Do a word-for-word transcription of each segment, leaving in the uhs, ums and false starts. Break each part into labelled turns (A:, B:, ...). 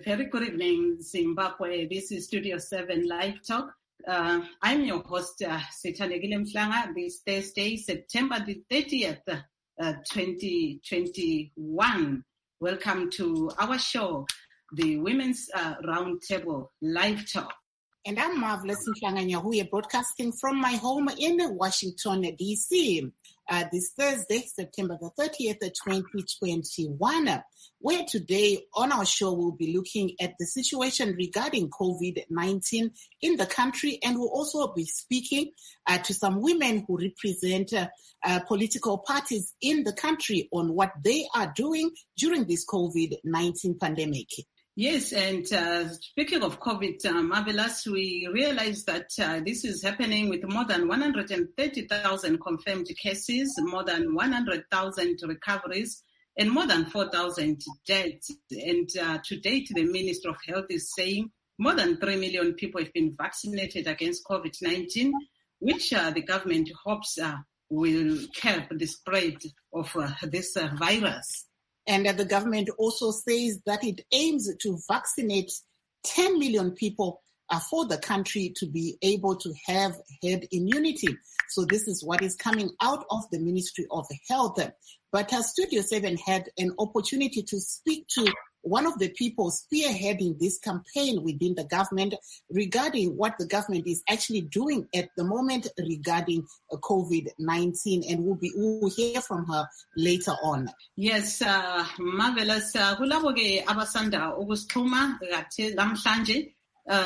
A: very good evening, Zimbabwe. This is Studio seven Live Talk. Uh, I'm your host, uh, Sithanekile Mhlanga. This Thursday, September the thirtieth, uh, twenty twenty-one. Welcome to our show, the Women's uh, Roundtable Live Talk.
B: And I'm Marvelous Mhlanga Nyahuye, broadcasting from my home in Washington, D C. Uh, this Thursday, September the thirtieth, twenty twenty-one, where today on our show we'll be looking at the situation regarding COVID nineteen in the country, and we'll also be speaking uh, to some women who represent uh, uh, political parties in the country on what they are doing during this COVID nineteen pandemic.
A: Yes, and uh, speaking of COVID, uh, Marvelous, we realize that uh, this is happening with more than one hundred thirty thousand confirmed cases, more than one hundred thousand recoveries, and more than four thousand deaths. And uh, to date, the Minister of Health is saying more than three million people have been vaccinated against COVID nineteen, which uh, the government hopes uh, will curb the spread of uh, this uh, virus.
B: And uh, the government also says that it aims to vaccinate ten million people uh, for the country to be able to have herd immunity. So this is what is coming out of the Ministry of Health. But uh, Studio seven had an opportunity to speak to one of the people spearheading this campaign within the government regarding what the government is actually doing at the moment regarding uh, COVID nineteen. And we'll, be, we'll hear from her later on.
A: Yes, uh, Marvelous. Kulabo ke abasanda ukusixhuma kathi namhlanje uh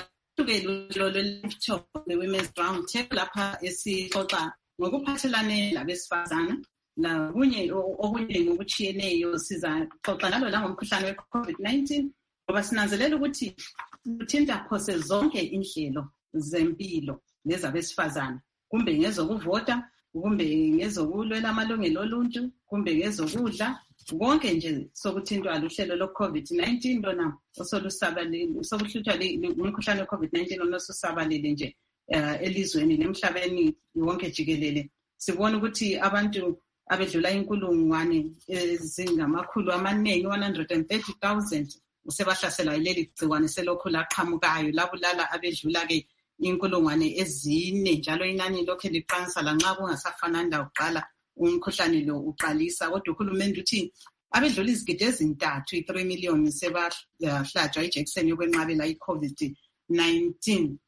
A: the Women's Roundtable lapha esixoxa ngokuphathelane labesifazana. La kunye okunye ngokuchiyeneyo sizaxoxa nalo la ngomkhuhlane we-COVID nineteen ngoba sinanzelela ukuthi uthinta phose zonke inhlelo zempilo lezabesifazana, kumbe ngezokuvota, kumbe ngezokulwela amalungelo oluntu, kumbe ngezokudla, konke nje sokuthintwa luhlelo lo-COVID nineteen lona osolusabalile sokuhluthwa umkhuhlane we-COVID nineteen onosusabalile nje uh, elizweni nemhlabeni wonke jikelele. Sibona ukuthi abantu abedlula inkulungwane ezingamakhulu amaningi one hundred thirty thousand usebahlasela ileli gciwane selokhu laqhamukayo labulala abedlula ke inkulungwane ezine, njalo inani lokho liqansa lanxa kungasafanani lakuqala umkhuhlane lo uqalisa. Kodwa uhulumende uthi abedlula izigidi ezintathu three million sebahlatshwa ijekiseni yokwenqabela i-COVID nineteen.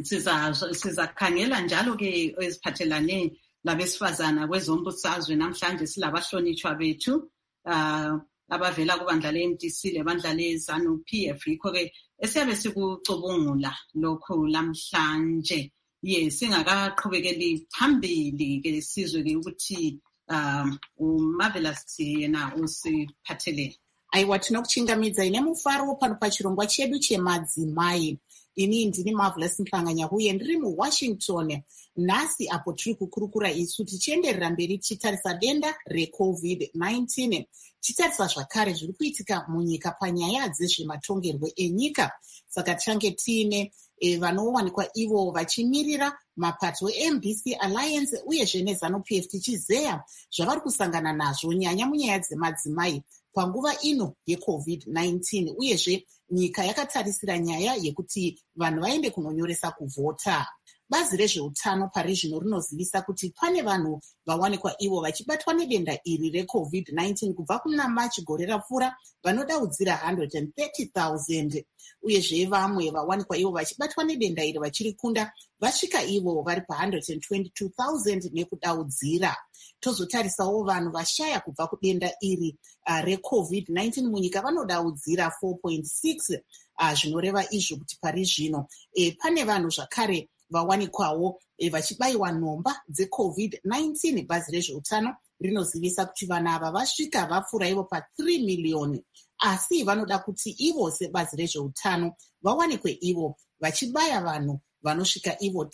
A: Sizakhangela njalo ke eziphathelane labesifazana kwezombusazwe. Namhlanje silabahlonitshwa bethu uh, abavela kubandla le-M D C lebandla le-ZANU P F, yikho ke esiyabe sikucubungula lokhu lamhlanje. Yes, singakaqhubekeli phambili ke sizwe ke ukuthi um uMarvelous yena usiphatheleni.
B: Aiwa, tinokuchingamidza ine mufaro pano pachirongwa chedu chemadzimai. Ini ndini Marvelous Mhlanga Nyahuye, ndiri muWashington. Nhasi apo tiri kukurukura isu tichienderera mberi tichitarisa denda reCovid nineteen. Tichitarisa zvakare zviri kuitika munyika panyaya dzezvematongerwo enyika. Saka tichange tiine e, vanowanikwa ivo vachimirira mapato e-M D C Alliance uyezve neZANU P F tichizeya zvavari kusangana nazvo nyanya munyaya dzemadzimai panguva ino yeCovid nineteen, uyezve nyika yakatarisira nyaya yekuti vanhu vaende kunonyoresa kuvhota. Bazi rezveutano pari zvino rinozivisa kuti pane vanhu vawanikwa ivo vachibatwa nedenda iri reCovid nineteen kubva kuna March gore rapfuura vanodaudzira one hundred thirty thousand, uyezve vamwe vawanikwa ivo vachibatwa nedenda iri vachirikunda vasvika ivo vari pa one hundred twenty-two thousand nekudaudzira. Tozotarisawo vanhu vashaya kubva kudenda iri uh, reCovid nineteen munyika vanodaudzira four point six uh, zvinoreva izvo kuti pari zvino e, pane vanhu zvakare vawanikwawo e, vachibayiwa nhomba dzeCovid nineteen. Bazi rezveutano rinozivisa kuti vanhu ava vasvika vapfuura ivo pa three million, asi vanoda kuti ivo sebazi rezveutano vawanikwe ivo vachibaya vanhu vanosvika ivo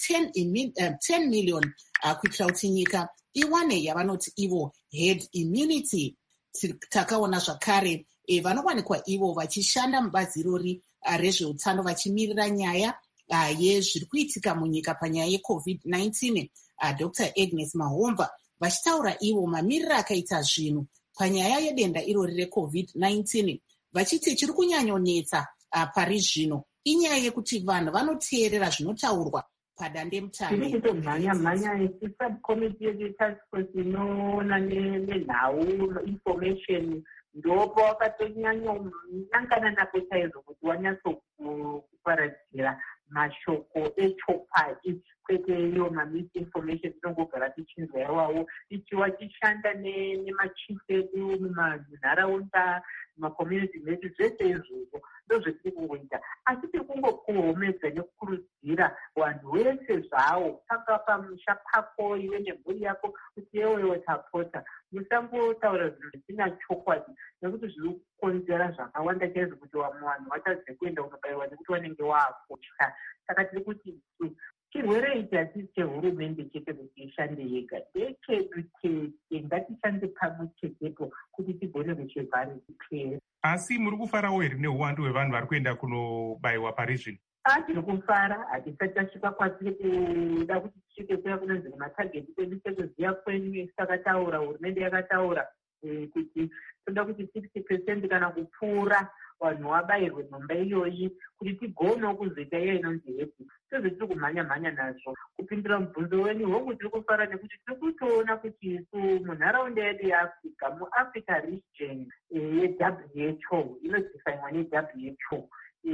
B: ten million uh, kuitira kuti nyika iwane yavanoti ivo herd immunity. Takaona zvakare e, vanowanikwa ivo vachishanda mubazi irori uh, rezveutano vachimirira nyaya uh, yezviri kuitika munyika panyaya yeCovid nineteen. uh, Doctor Agnes Mahomba vachitaura ivo mamiriro akaita zvinhu panyaya yedenda irori reCovid nineteen, vachiti chiri kunyanyonetsa uh, pari zvino inyaya yekuti vanhu vanoteerera zvinotaurwa padandemutande.
C: Tiri kutomhanya mhanya isi subcommittee yetask force inoona nenhau information ndopo wakatonyanyonyangana nako chaizvo kuti wanyatsokuparadzira mashoko echokwadi kwete iyo mamisinformation tinongogara tichinzwa iwawo tichiwa tichishanda nemachief edu mumanharaunda mumakommunity medu zvese izvozvo ndozvetiri kungoita asi tiri kungokuhomedza nekukurudzira vanhu vese zvavo paka pamusha pako iwe nemhuri yako kuti yewewo tapota musangotaura zvinhu zvisina chokwadi nekuti zviri kukonzera zvakawanda chaizvo kuti vamwe vanhu vatadze kuenda kunobayiwa nekuti vanenge vaakutya. Saka tiri kuti chirwere ichi hachisi chehurumende chete kuti ishande yega, ndechedu chete, ngatishande pamwe chetepo kuti tigone kuchivhara chipere.
D: Asi muri kufarawo here neuwandu hwevanhu vari kuenda kunobayiwa pari zvino?
C: Tiri kufara, hatisati tasvika kwatiri kuda kuti tisvike kuya kunonzi matageti kwedu sekuziya kwenyu takataura, hurumende yakataura kuti toda kuti sixty percent kana kupfuura vanhu vabayirwe nhomba iyoyi kuti tigonewo kuzoita iyo inonzi hepi. Sezvo tiri kumhanya mhanya nazvo kupindura mubvunzo wenyu hongu tiri kufara nekuti tiri kutoona kuti isu munharaunda yedu yeafrica muafrica region ye-W H O inodhifainwa ne-W H O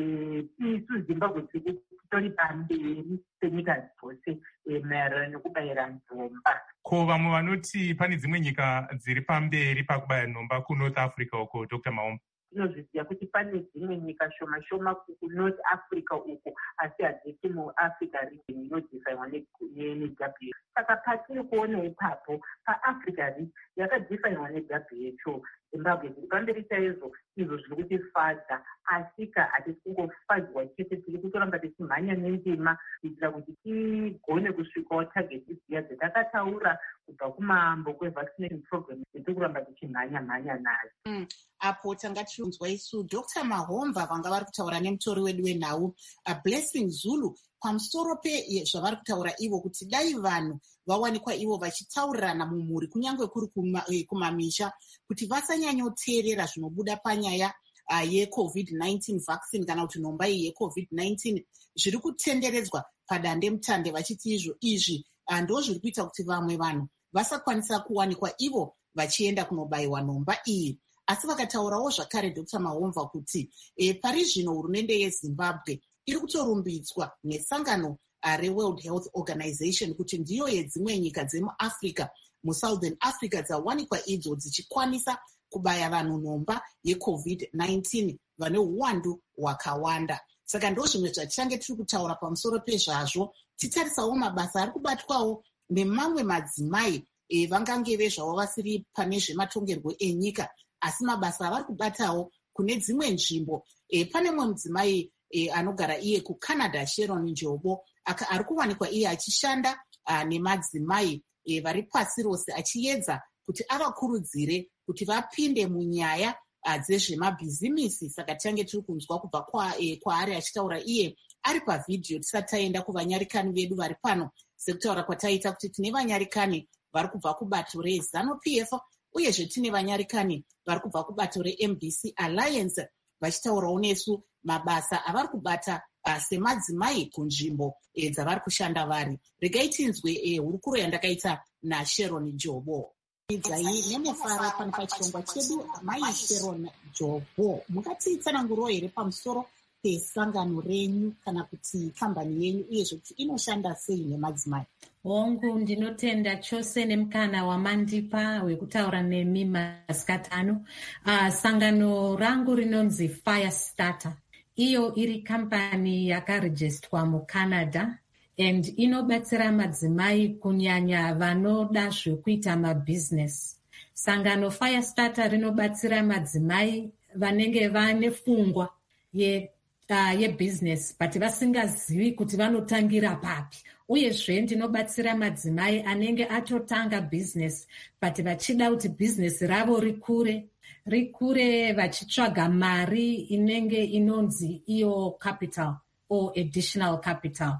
C: isu zimbabwe titori pamberi penyika dzose maererano nekubayira nhomba.
D: Ko vamwe vanoti pane dzimwe nyika dziri pamberi pakubaya nhomba kunorth africa uko Doctor Maomba?
C: Tinozviziva kuti pane dzimwe nyika shoma shoma kunorth africa uko asi hadzisi muafrica region inodhifainwa ne-W H O. Saka patiri kuona ipapo paafrica region yakadhifainwa ne-W H O Zimbabwe ziri pamberi chaizvo, izvo zviri kutifadza. Asika hatisi kungofadzwa chete, tiri kutoramba tichimhanya nendima kuitira kuti tigone kusvikawo tageti dziya dzatakataura kubva kumambo kwevaccination program dziri kuramba tichimhanya mhanya nadzo.
B: Mm. Apo tanga tiunzwa isu Doctor Mahomva vanga vari kutaura nemutori wedu wenhau Blessing Zulu pamusoro pezvavari kutaura ivo kuti dai vanhu vawanikwa ivo vachitaurirana mumhuri kunyange kuri kumamisha kuti vasanyanyoteerera zvinobuda panyaya uh, yecovid nineteen vaccine kana kuti nhomba iyi yecovid nineteen zviri kutenderedzwa padandemutande vachiti izvo izvi uh, ndo zviri kuita kuti vamwe vanhu vasakwanisa kuwanikwa ivo vachienda kunobayiwa nhomba iyi. Asi vakataurawo zvakare Doctor Mahomva kuti e, pari zvino hurumende yeZimbabwe iri kutorumbidzwa nesangano uh, reWorld Health Organization kuti ndiyo yedzimwe nyika dzemuAfrica muSouthern Africa dzawanikwa idzo dzichikwanisa kubaya vanhu nhomba yecovid nineteen vane uwandu hwakawanda. Saka ndo zvimwe zvatichange tiri kutaura pamusoro pezvazvo, titarisawo mabasa ari kubatwawo nemamwe madzimai e, vangange vezvavo vasiri pane zvematongerwo enyika asi mabasa avari kubatawo kune dzimwe nzvimbo. E, pane mumwe mudzimai e, anogara iye kuCanada, Sharon Njobo, ari kuwanikwa iye achishanda uh, nemadzimai e, vari pasi rose achiedza kuti avakurudzire kuti vapinde munyaya uh, dzezvemabhizimisi. Saka tiange tiri kunzwa kubva kwaari kwa achitaura iye ari pavhidhiyo tisati taenda kuvanyarikani vedu vari pano, sekutaura kwataita kuti tine vanyarikani vari kubva kubato reZANU-P F uyezve tine vanyarikani vari kubva kubato reM D C Alliance vachitaurawo nesu mabasa avari kubata uh, semadzimai kunzvimbo e, dzavari kushanda vari. Regai tinzwe e, hurukuro yandakaita naSharon Jobo. Idzai nemufaro pano pachirongwa chedu mai Sharon Jobo, mungatiitsanangurawo here pamusoro pesangano renyu kana kuti kambani yenyu uyezve kuti inoshanda sei nemadzimai?
E: Hongu, ndinotenda chose nemukana wamandipa wekutaura nemi masikati ano. Uh, sangano rangu rinonzi Firestarter. Iyo iri kampani yakarejistwa muCanada and inobatsira madzimai kunyanya vanoda zvekuita mabusiness. Sangano Firestarter rinobatsira madzimai vanenge vane pfungwa ye Uh, yebusiness but vasingazivi kuti vanotangira papi. Uyezve ndinobatsira madzimai anenge atotanga business but vachida kuti business ravo rikure rikure vachitsvaga mari inenge inonzi iyo capital or additional capital.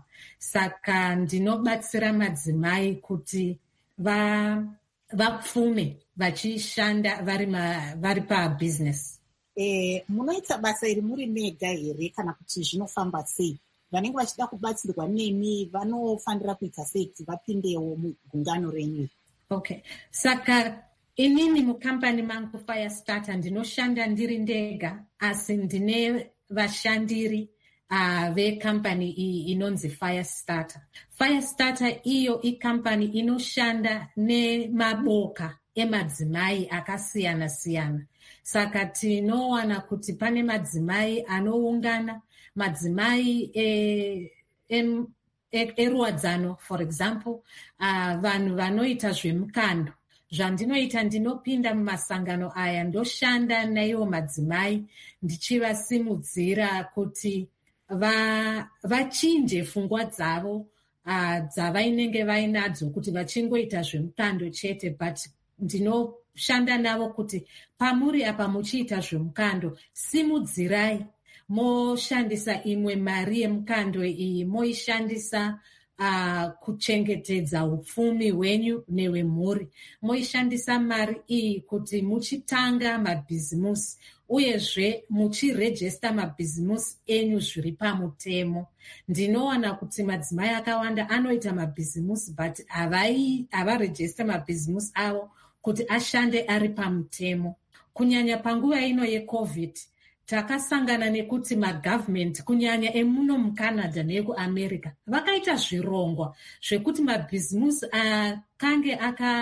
E: Saka ndinobatsira madzimai kuti va vapfume vachishanda vari vari pa business.
B: eh, munoita basa iri muri mega here kana kuti zvinofamba sei? Vanenge vachida kubatsirwa nemi vanofanira kuita sei kuti vapindewo mugungano renyu?
E: Okay, saka inini mukampani mangu Firestarter ndinoshanda ndiri ndega, asi ndine vashandiri uh, vekampani iyi inonzi Firestarter. Firestarter iyo ikampani inoshanda nemaboka emadzimai akasiyana siyana. Saka tinowana kuti pane madzimai anoungana, madzimai e, em, e, eruwadzano, for example, uh, vanhu vanoita zvemukando. Zvandinoita ndinopinda mumasangano aya ndoshanda naivo madzimai ndichivasimudzira kuti va, vachinje pfungwa dzavo uh, dzavainenge vainadzo kuti vachingoita zvemukando chete, but ndinoshanda navo kuti pamuri apa muchiita zvemukando, simudzirai moshandisa imwe mari yemukando iyi moishandisa Uh, kuchengetedza upfumi hwenyu nehwemhuri. Moishandisa mari iyi kuti muchitanga mabhizimusi uyezve muchirejesta mabhizimusi enyu zviri pamutemo. Ndinowana kuti madzimai akawanda anoita mabhizimusi but havarejesta mabhizimusi avo kuti ashande ari pamutemo. Kunyanya panguva ino yeCovid takasangana nekuti magavhmendi kunyanya emuno muCanada nekuAmerica vakaita zvirongwa zvekuti mabhizimusi akange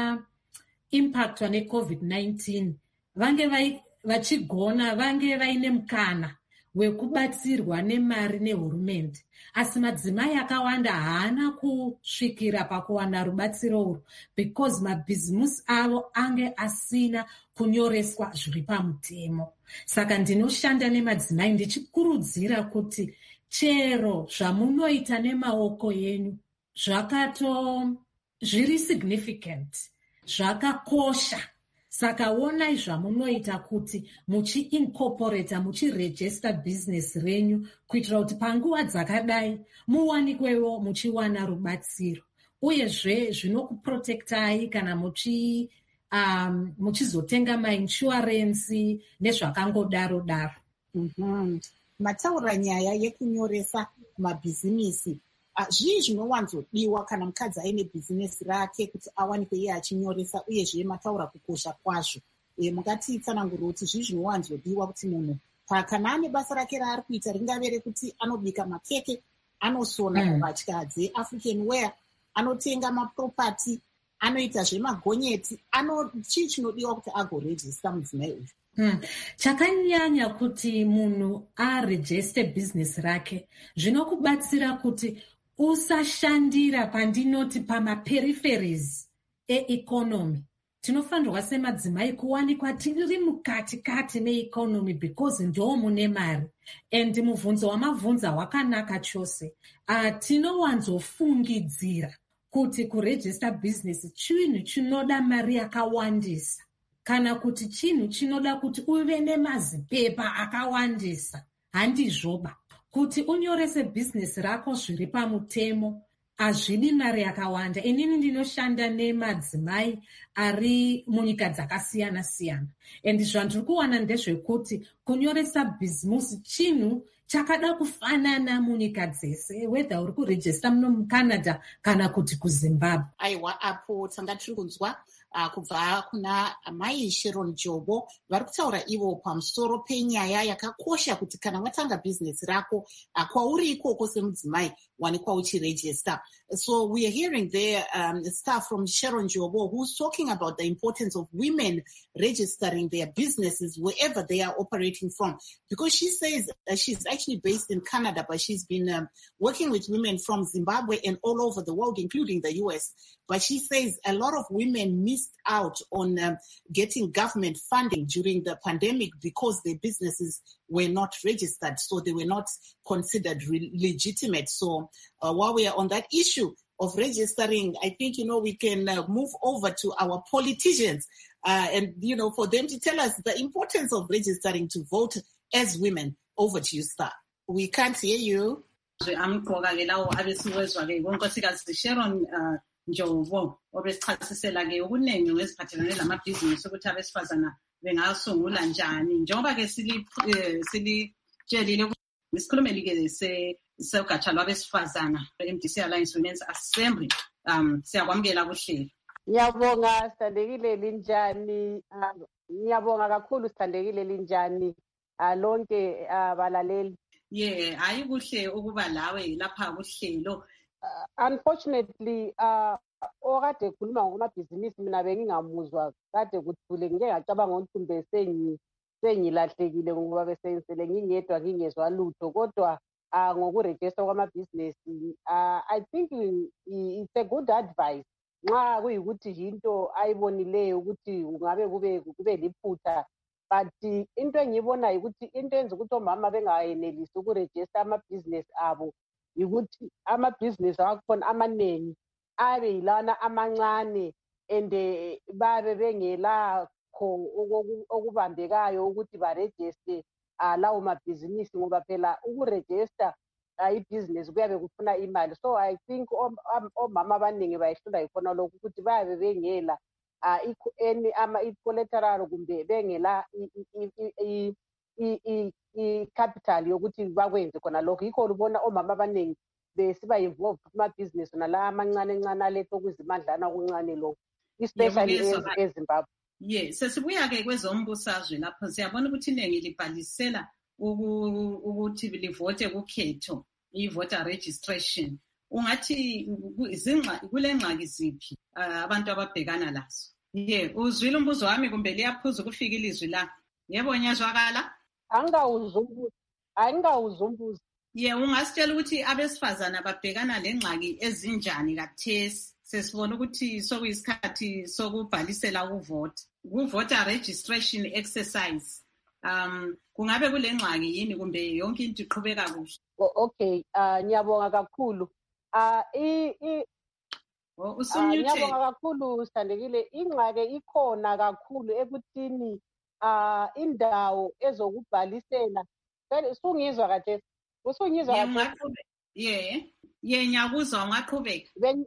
E: akaimpactwa neCovid nineteen vange vachigona vange vaine mukana wekubatsirwa nemari nehurumende. Asi madzimai akawanda haana kusvikira pakuwana rubatsiro urwu because mabhizimusi avo ange asina kunyoreswa zviri pamutemo. Saka ndinoshanda nemadzimai ndichikurudzira kuti chero zvamunoita nemaoko yenyu zvakato zviri significant, zvakakosha. Saka onai zvamunoita kuti muchi-incorporate, muchi-register business renyu kuitira kuti panguva dzakadai muwanikwewo muchiwana rubatsiro. Uyezve zvinokuprotectai kana muchi um, muchizotenga mainshurensi nezvakangodaro daro.
B: Mm-hmm. Mataura nyaya yekunyoresa mabhizimisi. Uh, zvii zvinowanzodiwa kana mukadzi aine bhizinesi rake kuti awanikwe iye achinyoresa, uyezve mataura kukosha kwazvo. E, mungatiitsanangurira kuti zvii zvinowanzodiwa kuti munhu kana ane basa rake raari kuita, ringave rekuti anobika makeke, anosona mm. mbatya dzeAfrican wear, anotenga mapropati, anoita zvemagonyeti, ano chii chinodiwa kuti agorejista mudzimai uyu?
E: Hmm. Chakanyanya kuti munhu arejeste bhizinesi rake zvinokubatsira kuti usashandira pandinoti pamaperiferis eeconomy. Tinofanirwa semadzimai kuwanikwa tiri mukati kati meeconomy because ndo mune mari. And mubvunzo wamabvunza wakanaka chose. Uh, tinowanzofungidzira kuti kurejesta bhizinesi chinhu chinoda mari yakawandisa, kana kuti chinhu chinoda kuti uve nemazipepa akawandisa. Handizvoba. Kuti unyorese bhizinesi rako zviri pamutemo hazvidi mari yakawanda. Inini ndinoshanda nemadzimai ari munyika dzakasiyana siyana. And zvandiri kuwana ndezvekuti kunyoresa bhizimusi chinhu chakada kufanana munyika dzese, whether uri kurejesta muno muCanada kana kuti kuZimbabwe.
B: Aiwa, apo tanga tiri kunzwa Uh, kubva kuna Mai Sharon Jobo vari kutaura ivo pamusoro penyaya yakakosha kuti kana watanga bhizinesi rako uh, kwauri ikoko semudzimai wanikwa uchirejesta. So we are hearing there um, stuff from Sharon Jobo, who's talking about the importance of women registering their businesses wherever they are operating from, because she says uh, she's actually based in Canada, but she's been um, working with women from Zimbabwe and all over the world, including the U S. But she says a lot of women missed out on um, getting government funding during the pandemic because their businesses were not registered, so they were not considered re- legitimate. So uh, while we are on that issue of registering, I think, you know, we can uh, move over to our politicians uh, and, you know, for them to tell us the importance of registering to vote as women. Over to you, Star. We can't hear you.
A: Njobo obesichasisela ke okuningi ngeziphathelane lamabhizinisi ukuthi abesifazana bengasungula njani njengoba ke sili silitshelile isikhulumeli ke se segatsha lwabesifazana M D C Alliance Women's Assembly um siyakwamukela kuhlelo.
F: Ngiyabonga sithandekile linjani, ngiyabonga kakhulu sithandekile linjani lonke abalaleli.
A: Yeah, hayi kuhle ukuba lawe lapha kuhlelo.
F: Unfortunately uh okade ekhuluma ngokumabhizinisi mina bengingamuzwa kade kuthule ngeke ngacabanga ukuthi kumbe sengi sengilahlekile ngoba besensele ngingedwa ngingezwa lutho kodwa uh, ngokuregister kwamabhizinisi uh, I think it's a good advice nxa kuyikuthi into ayibonileyo ukuthi ungabe kube kube liphutha but into engiyibona ukuthi into enza ukuthi omama bengayenelisi ukuregister amabhizinisi abo ukuthi amabhizinisi akhona amaningi abe yilana amancane ende babe bengela kho okubambekayo ukuthi baregister lawo mabhizinisi ngoba phela ukuregister ibhizinisi kuyabe kufuna imali. So I think omama abaningi bayihlula yikhona lokhu ukuthi babe bengela any ama collateral kumbe bengela i-capital yokuthi bakwenze khona lokho. Yikho ubona omama abaningi besiba involved kumabhizinisi nala amancane encane aletha okuzimandlana okuncane lokho, especially eZimbabwe.
A: Yes, sesibuya ke kwezombusazwe lapho siyabona ukuthi iningi libhalisela ukuthi livote kukhetho, i-voter registration. Ungathi izinxa kule ngxaki ziphi abantu ababhekana lazo? Yeah, uzwile umbuzo wami kumbe liyaphuza ukufika ilizwi la? Yebo nyazwakala?
F: Angawuzumbuza. Angawuzumbuza.
A: Yeah, ungasitshela ukuthi abesifazana babhekana lengxaki ezinjani kathesi? Sesibona ukuthi sokuyisikhathi sokubhalisela ukuvota. Ku-voter registration exercise. Um kungabe kule ngxaki yini kumbe yonke into iqhubeka kuhle?
F: Okay, uh ngiyabonga kakhulu. Ah i i
A: Oh usumnyuthe.
F: Ngiyabonga kakhulu sithandekile. Ingxaki ikhona kakhulu ekuthini ah indawo ezokubhalisela. Usungizwa kahle? Usungizwa
A: kahle? Yeah. Yeah, ngiyakuzwa ungaqhubeka.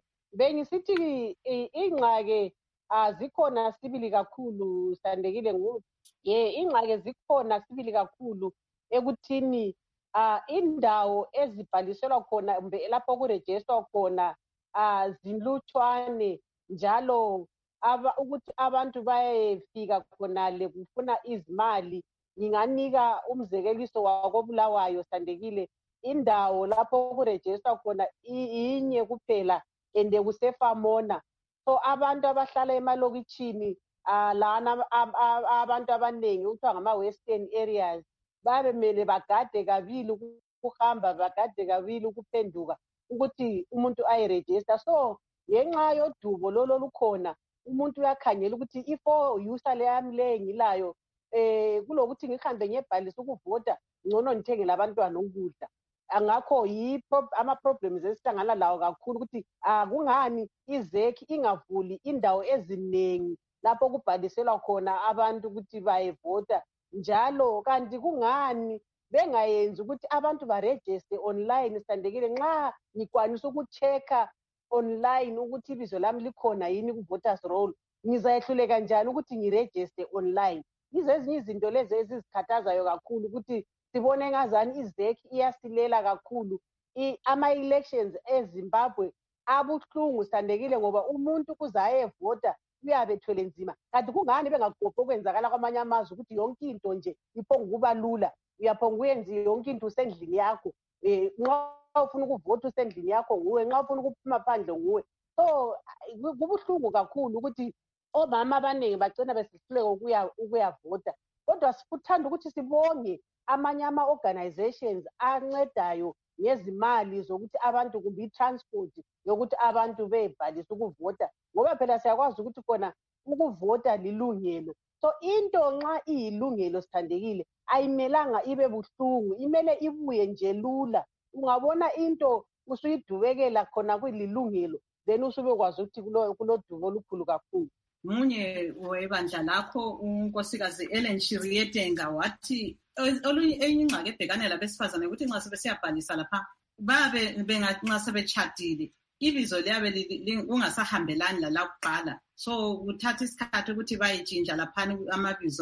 F: Bengisithi ingxaki azikhona sibili kakhulu sithandekile ngoba yeah ingxaki zikhona sibili kakhulu ekuthini uh indawo ezibhaliselwa khona kumbe lapho kuregisterwa khona uh zinlutshwane njalo aba ukuthi abantu bayefika khona le kufuna izimali. Nginganika umzekeliso wakobulawayo sithandekile indawo lapho kuregisterwa khona inye kuphela ende kusefamona. So abantu abahlala emalokitshini uh, lana abantu abaningi uthiwa ngama-western areas babe mele bagade kabili ukuhamba bagade kabili ukuphenduka ukuthi umuntu ayiregister. So ngenxa yodubo lolo lukhona umuntu uyakhangela ukuthi ifo user leyami le ngilayo eh kulokuthi ngihambe ngiyebhalisa ukuvota ngcono ngithengele abantwana ukudla. Angakho yipho ama problems esihlangana lawo kakhulu ukuthi akungani izeki ingavuli indawo eziningi lapho kubhaliselwa khona abantu ukuthi bayevota njalo kanti kungani bengayenzi ukuthi abantu baregister online sithandekile. Nxa ngikwanisa ukuchecka online ukuthi ibizo lami likhona yini ku voters roll ngizayehluleka kanjani ukuthi ngiregister online? Izezinye izinto lezi ezizikhathazayo kakhulu ukuthi sibone ngazani izeki iyasilela kakhulu. Ama-elections eZimbabwe abuhlungu sithandekile ngoba umuntu kuzayevota uyabe ethwele nzima. Kanti kungani bengagophi okwenzakala kwamanye amazwe ukuthi yonke into nje iphongukuba lula, uyaphonga uyenze yonke into usendlini yakho. Eh nxa ufuna ukuvota usendlini yakho nguwe, nxa ufuna ukuphuma phandle nguwe. So kubuhlungu kakhulu ukuthi omama abaningi bagcina besihluleka ukuya ukuyavota. Kodwa sikuthanda ukuthi sibonge amanye ama-organizations ancedayo ngezimali zokuthi abantu kumbe i-transport yokuthi abantu bebhalise ukuvota ngoba phela siyakwazi ukuthi khona ukuvota lilungelo. So into nxa iyilungelo sithandekile ayimelanga ibe buhlungu, imele ibuye nje lula. Ungabona into usuyidubekela khona kulilungelo then usubekwazi ukuthi kulodubo olukhulu kakhulu.
A: Munye webandla lakho unkosikazi Ellen Shirietenga wathi olunye enye ingxaki ebhekane labesifazane ukuthi nxa sebesiyabhalisa lapha babe benganxa sebechadile ibizo liyabe ungasahambelani la kuqala, so kuthatha isikhathi ukuthi bayitshintsha lapha amabizo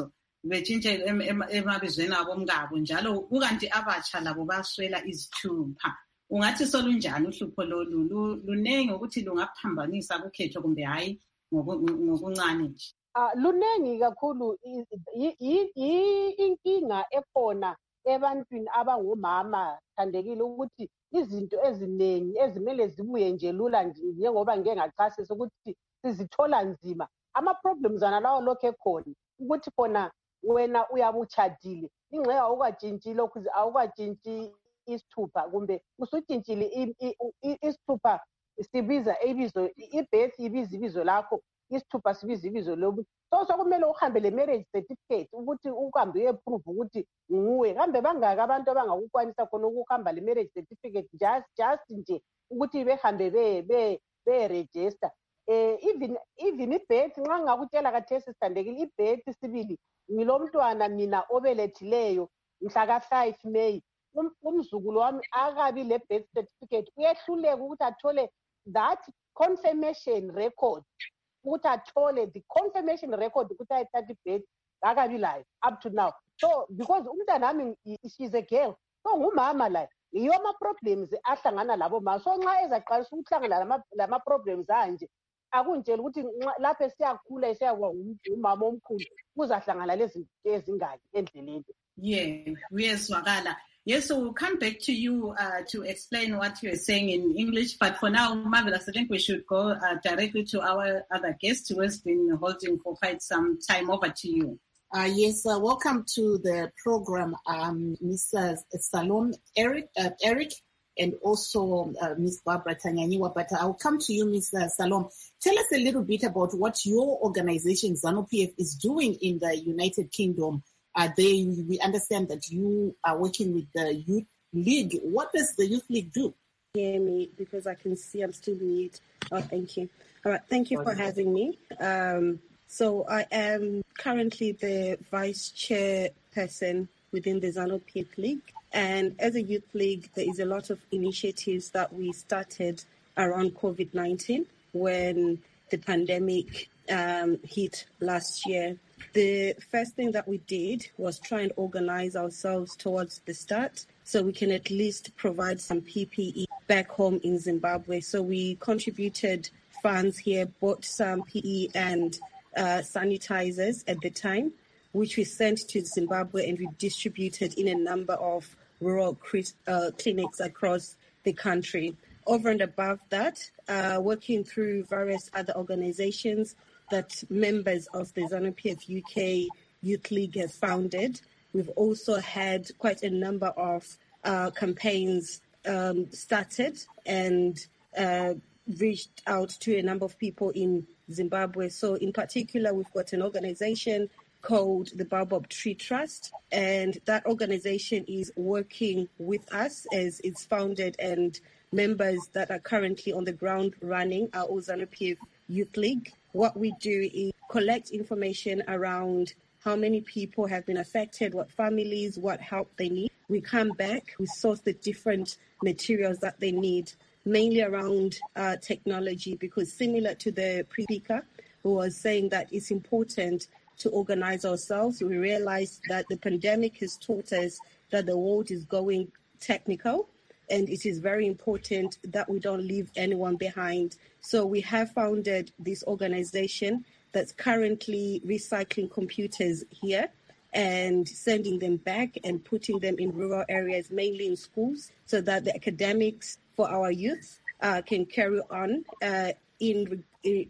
A: betshintshe emabizweni abo omkabo njalo kukanti abatsha labo baswela izithupha. Ungathi solunjani uhlupho lolu? Lunengi ukuthi lungaphambanisa ukhetho kumbe hayi ngokuncane nje?
F: Uh, lunengi kakhulu inkinga ekhona ebantwini abangomama thandekile ukuthi izinto eziningi ezimele zibuye nje lula njengoba ngeke ngachasisa ukuthi sizithola nzima. Ama-problems analawo lokhu ekhona ukuthi khona wena uyabutshadile ingxenye awukatshintshi lokhu awukatshintshi isithupha kumbe usutshintshile isithupha sibiza ibizo ibirth ibiza ibizo lakho isithupha sibiza ibizo lobu so sokumele uhambe le marriage certificate ukuthi uhambe uyeprove ukuthi nguwe kambe bangaki abantu abangakukwanisa khona ukuhamba le marriage certificate just just nje ukuthi behambe be be be register eh even even ibirth nxa ngakutshela kathesi sithandekile ibirth sibili ngilomntwana mina obelethileyo mhla ka five May umzukulu wami akabi le birth certificate uyehluleka ukuthi athole that confirmation record ukuthi athole the confirmation record ukuthi ayithathe birth akabi layo up to now. So because umntana wami she's a girl so ngumama la yiyo ama-problems ahlangana labo ma so nxa ezaqalisa ukuhlangana lama-problems anje akuntshela ukuthi lapho siyakhula esiyakuba umama omkhulu kuzahlangana lezi ezingaki endleleni.
A: Yeah, uyezwakala. Yes, so we'll come back to you uh, to explain what you're saying in English. But for now, Marvelous, I think we should go uh, directly to our other guest who has been holding for quite some time. Over to you.
B: Uh, yes, uh, welcome to the program, um, Mister Salome Eric, uh, Eric, and also uh, Miz Barbara Tanyanyiwa. But I'll come to you, Mister Salome. Tell us a little bit about what your organization, ZANU-P F, is doing in the United Kingdom. Uh, they, we understand that you are working with the Youth League. What does the Youth League do?
G: Hear me because I can see I'm still mute. Oh, thank you. All right, thank you for having me. Um, so I am currently the vice chairperson within the ZANU-P F League. And as a youth league, there is a lot of initiatives that we started around COVID nineteen when the pandemic um, hit last year. The first thing that we did was try and organize ourselves towards the start so we can at least provide some P P E back home in Zimbabwe. So we contributed funds here, bought some P P E and uh, sanitizers at the time, which we sent to Zimbabwe and we distributed in a number of rural uh, clinics across the country. Over and above that, uh, working through various other organizations that members of the ZANU-P F U K Youth League have founded. We've also had quite a number of uh, campaigns um, started and uh, reached out to a number of people in Zimbabwe. So in particular, we've got an organization called the Baobab Tree Trust, and that organization is working with us as it's founded, and members that are currently on the ground running our ZANU-P F Youth League. What we do is collect information around how many people have been affected, what families, what help they need. We come back, we source the different materials that they need, mainly around uh, technology, because similar to the pre-speaker who was saying that it's important to organize ourselves, we realized that the pandemic has taught us that the world is going technical, and it is very important that we don't leave anyone behind. So we have founded this organization that's currently recycling computers here and sending them back and putting them in rural areas, mainly in schools, so that the academics for our youth uh, can carry on uh, in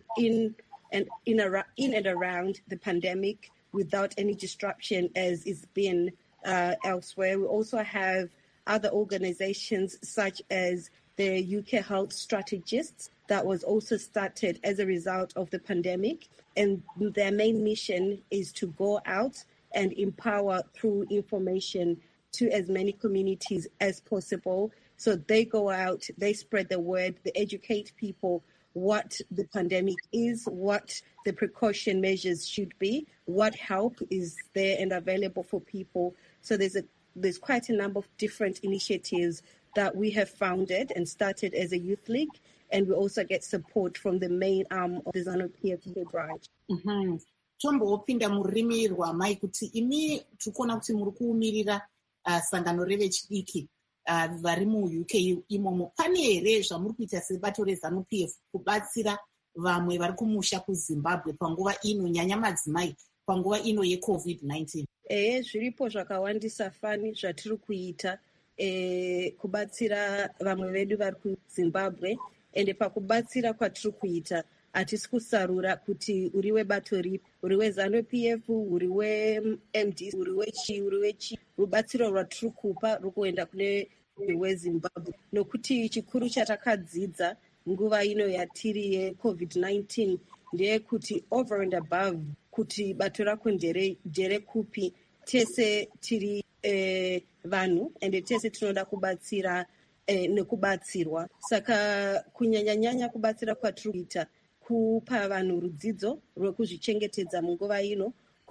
G: in and in, a, in and around the pandemic without any disruption as it's been uh, elsewhere. We also have other organizations such as the U K Health Strategists that was also started as a result of the pandemic. And their main mission is to go out and empower through information to as many communities as possible. So they go out, they spread the word, they educate people what the pandemic is, what the precaution measures should be, what help is there and available for people. So there's a there's quite a number of different initiatives that we have founded and started as a youth league, and we also get support from the main arm of the ZANU-P F branch.
B: Mm-hmm. tombopinda mururimi rwamai kuti imi tikuona kuti muri kuumirira uh, sangano revechidiki uh, vari mu-U K imomo. Pane here zvamuri kuita sebato reZANU P F kubatsira vamwe vari kumusha kuZimbabwe panguva ino, nyanya madzimai, panguva ino yecovid nineteen?
G: Ehe, zviripo zvakawandisa fani zvatiri kuita e, kubatsira vamwe vedu vari kuZimbabwe. Ende pakubatsira kwatiri kuita hatisi kusarura kuti uri webato ripi, uri weZANU P F, uri we-M D C, uri wechi, uri wechi. Rubatsiro rwatiri kupa rukuenda kune weZimbabwe, nokuti chikuru chatakadzidza nguva ino yatiri yecovid nineteen ndeyekuti over and above kuti bato rako ndere, ndere kupi, tese tiri eh, vanhu ende tese tinoda kubatsira eh, nekubatsirwa. Saka kunyanya-nyanya kubatsira kwatiri kuita kupa vanhu rudzidzo rwekuzvichengetedza munguva ino,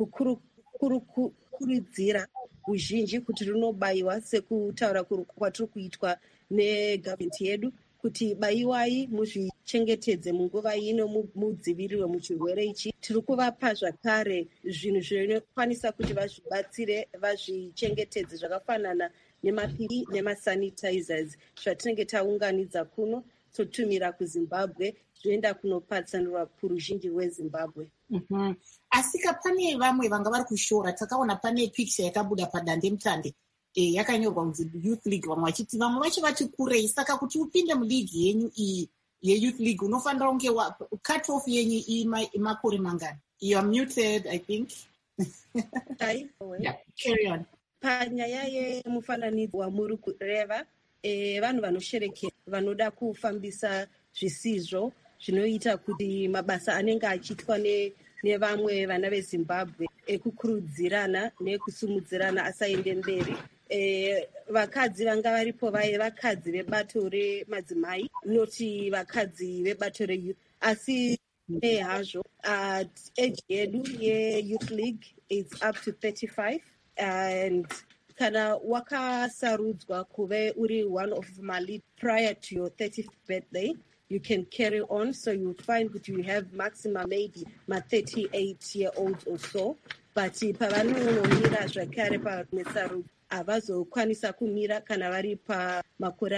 G: kukurudzira uzhinji kuti runobayiwa sekutaura kwatiri kuitwa negavhimenti yedu kuti bayiwai muzvichengetedze munguva ino, mudzivirirwe muchirwere ichi. Tiri kuvapa zvakare zvinhu zvinokwanisa kuti vazvibatsire vazvichengetedze zvakafanana nemapipi nemasanitizers zvatinenge taunganidza kuno totumira kuZimbabwe zvoenda kunopatsanurwa kuruzhinji rweZimbabwe.
B: Mm-hmm. Asika pane vamwe vanga vari kushora, takaona pane picture yakabuda padandemutande e, yakanyorwa kunzi Youth League, vamwe vachiti vamwe vacho vati kurei, saka kuti upinde muleague yenyu iyi yeYouth League unofanira kunge cut off yenyu imakore mangani? You are muted, I think. Yeah, carry on.
G: Panyaya yemufananidzo wamuri kureva, e, vanhu vanosherekera vanoda kufambisa zvisizvo zvinoita kuti mabasa anenge achiitwa nevamwe vana veZimbabwe ekukurudzirana nekusumudzirana asaende mberi. E, vakadzi vanga varipo vai vakadzi vebato remadzimai, noti vakadzi vebato reyouth. Asi hazvo at age yedu yeYouth League it's up to thirty-five, and kana wakasarudzwa kuve uri one of my lead prior to your thirtieth birthday, you can carry on. So you find that you have maximum maybe my thirty-eight year olds or so, but pavanonomira zvakare panesarudzo havazokwanisa kumira kana vari pamakore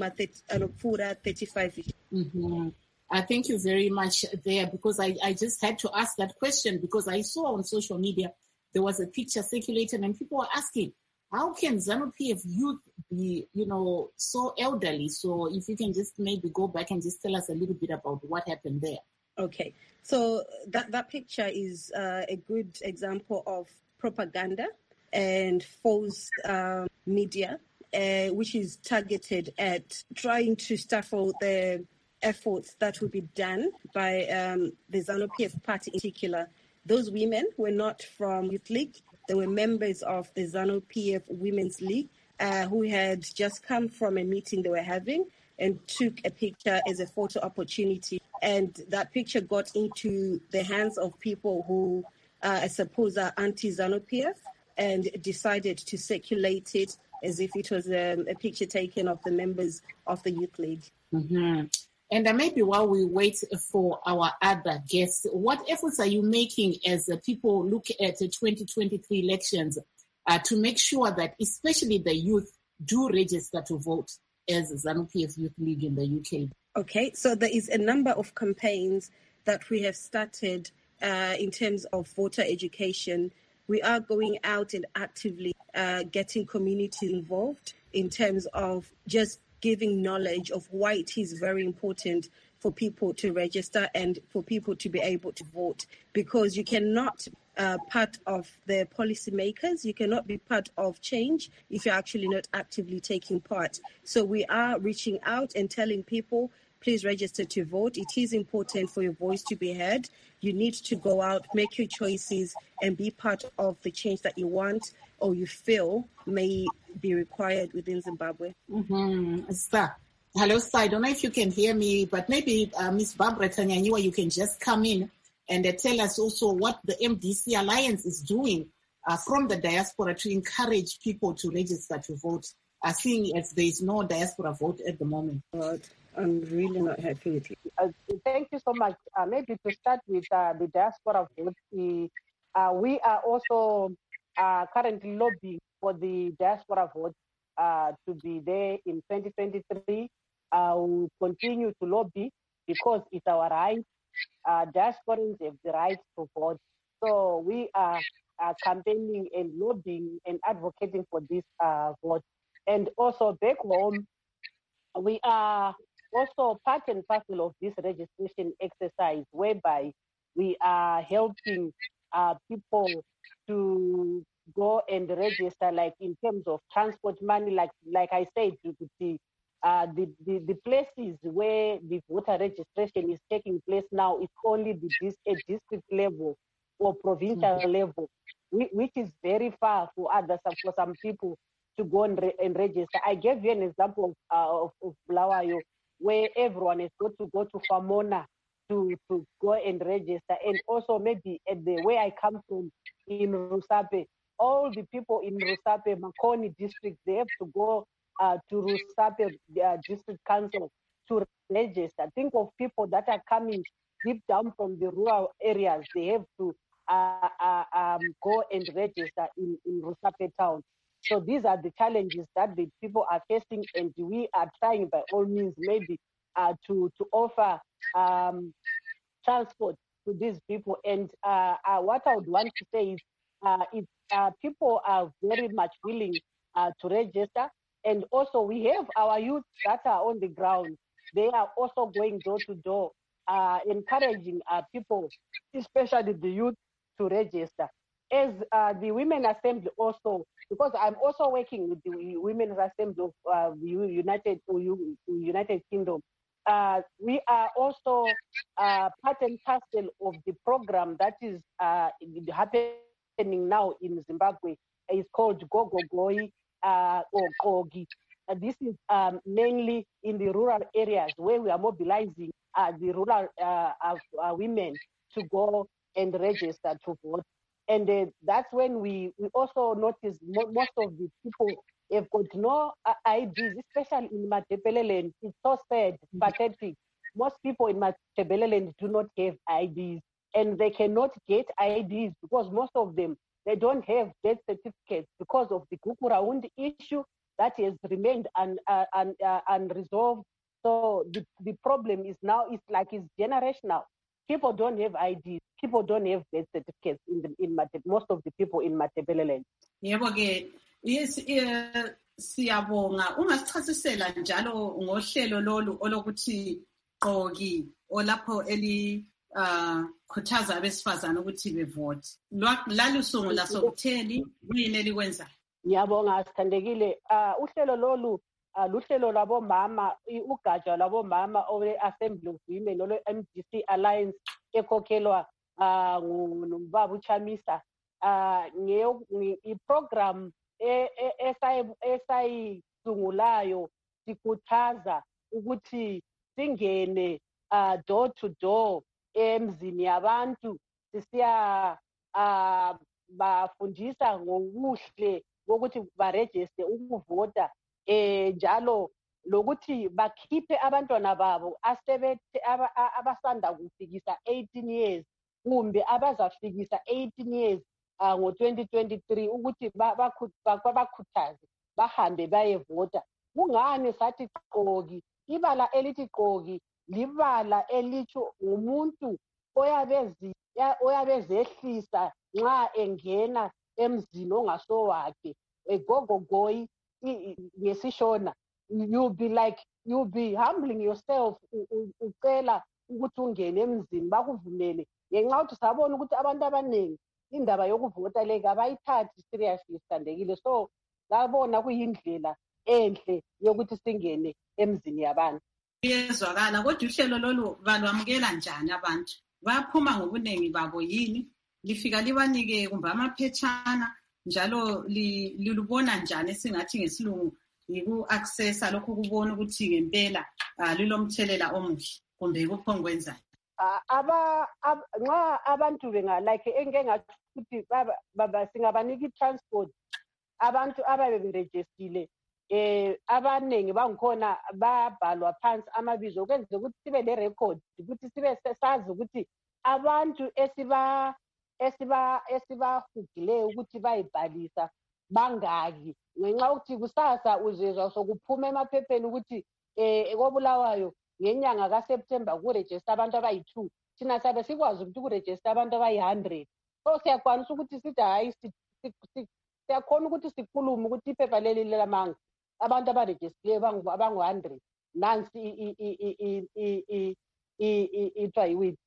G: anopfuura thirty-five.
B: Mm-hmm. Uh, thank you very much there, because I, I just had to ask that question because I saw on social media there was a picture circulated and people were asking, how can ZANU P F youth be, you know, so elderly? So if you can just maybe go back and just tell us a little bit about what happened there.
G: Okay, so that, that picture is uh, a good example of propaganda and false uh, media, uh, which is targeted at trying to stifle the efforts that will be done by um, the ZANU P F party in particular. Those women were not from Youth League. They were members of the ZANU P F Women's League uh, who had just come from a meeting they were having and took a picture as a photo opportunity. And that picture got into the hands of people who uh, I suppose are anti-ZANU P F and decided to circulate it as if it was um, a picture taken of the members of the Youth League.
B: Mm-hmm. And uh, maybe while we wait for our other guests, what efforts are you making as uh, people look at the twenty twenty-three elections uh, to make sure that especially the youth do register to vote as ZANU P F Youth League in the U K?
G: Okay, so there is a number of campaigns that we have started uh, in terms of voter education. We are going out and actively uh, getting community involved in terms of just giving knowledge of why it is very important for people to register and for people to be able to vote, because you cannot uh, part of the policymakers, you cannot be part of change if you're actually not actively taking part. So we are reaching out and telling people, please register to vote. It is important for your voice to be heard. You need to go out, make your choices, and be part of the change that you want or you feel may be required within Zimbabwe.
B: Mm-hmm. Sir. Hello, sir. I don't know if you can hear me, but maybe uh, Miz Barbara Tanyanyiwa, you can just come in and uh, tell us also what the M D C Alliance is doing uh, from the diaspora to encourage people to register to vote, uh, seeing as there is no diaspora vote at the moment.
G: Uh, I'm really not happy with it.
F: Uh, thank you so much. Uh, maybe to start with uh, the diaspora vote, we, uh, we are also uh, currently lobbying for the diaspora vote uh, to be there in twenty twenty-three. Uh, we'll continue to lobby because it's our right. Uh, diasporans have the right to vote. So we are uh, campaigning and lobbying and advocating for this uh, vote. And also back home, we are also part and parcel of this registration exercise, whereby we are helping uh, people to go and register, like in terms of transport money, like like I said, the uh, the, the the places where the voter registration is taking place now, it's only the dis- a district level or provincial mm-hmm. level, which is very far for others, for some people to go and, re- and register. I gave you an example of, uh, of, of Bulawayo, where everyone is going to go to Famona to, to go and register. And also maybe at the where I come from in Rusape, all the people in Rusape, Makoni district, they have to go uh, to Rusape uh, district council to register. Think of people that are coming deep down from the rural areas. They have to uh, uh, um, go and register in, in Rusape town. So these are the challenges that the people are facing, and we are trying by all means maybe uh, to, to offer um, transport to these people. And uh, uh, what I would want to say is uh, if uh, people are very much willing uh, to register, and also we have our youth that are on the ground. They are also going door to door, uh, encouraging uh, people, especially the youth, to register. As uh, the Women Assembly also, because I'm also working with the Women's Assembly of uh, the United United Kingdom, uh, we are also uh, part and parcel of the program that is uh, happening now in Zimbabwe. It's called Gogo Goi uh, or Kogi. Uh, this is um, mainly in the rural areas where we are mobilizing uh, the rural uh, uh, women to go and register to vote. And uh, that's when we, we also noticed mo- most of the people have got no uh, I Ds, especially in Matebeleland. It's so sad, pathetic. Most people in Matebeleland do not have I Ds, and they cannot get I Ds because most of them, they don't have death certificates because of the Gukurahundi issue that has remained un, uh, un, uh, unresolved. So the, the problem is now, it's like it's generational. People don't have I Ds. People don't have death certificates in the, in Mate, most of the people in Matebeleland.
A: Yebo ke yes siyabonga ungasichasisela njalo ngohlelo lolu olokuthi Qogi olapho eli uh khuthaza abesifazana ukuthi bevote. Lalusungu lasokutheli kuyini elikwenza?
F: Ngiyabonga sithandekile. Uh uhlelo lolu Uh, luhlelo lwabomama ugatsha lwabomama owe-Assembly of Women olo-M D C Alliance ekhokhelwa uh, ngubaba uChamisa. Uh, i-program esayisungulayo sikhuthaza ukuthi singene uh, door to door emzini yabantu sisiya uh, bafundisa ngokuhle ukuthi barejiste ukuvota. Eh njalo lokuthi bakhiphe abantwana babo asebethe abasanda kufikisa eighteen years kumbe abazafikisa eighteen years uh, ngo twenty twenty-three ukuthi bakhuthaze bahambe bayevota. Kungani sathi Qogi? Ibala elithi Qogi libala elitsho umuntu oyabezi oyabezehlisa nxa engena emzini ongasowakhe egogo goyi yesishona. You'll be like, you'll be humbling yourself ucela ukuthi ungene emzini bakuvumele ngenxa ukuthi sabona ukuthi abantu abaningi indaba yokuvota leka abayithathi seriously sithandekile. So ngabona kuyindlela enhle yokuthi singene emzini yabantu.
A: Iyezwakala kodwa uhlelo lolu balwamukela njani abantu? Baphuma ngobuningi babo yini? Lifika libanike kumbe amaphetshana njalo lilubona njani singathi ngesilungu yiku-accessa lokhu kubona ukuthi ngempela uh, lilomthelela omuhle kumbe kuphongwenza?
F: Uh, aba nxa abantu benga like engeke ngathi ukuthi baba singabanika i-transport abantu ababe berejistile eh abaningi bangikhona babhalwa phansi amabizo ukwenza ukuthi sibe nerecord ukuthi sibe sazi ukuthi abantu esiba esiba esibahugileyo ukuthi bayibhalisa bangaki ngenxa ukuthi kusasa uzezwa sokuphuma emaphepheni ukuthi eh ekobulawayo ngenyanga kaSeptember kuregister abantu abayi-two thina sabe sikwazi ukuthi kuregister abantu abayi-one hundred so siyakwanisa ukuthi sithi hayi siyakhona ukuthi sikhulume ukuthi iphepha leli lamanga abantu abaregistileyo abangu-one hundred nansi ithiwa yiwini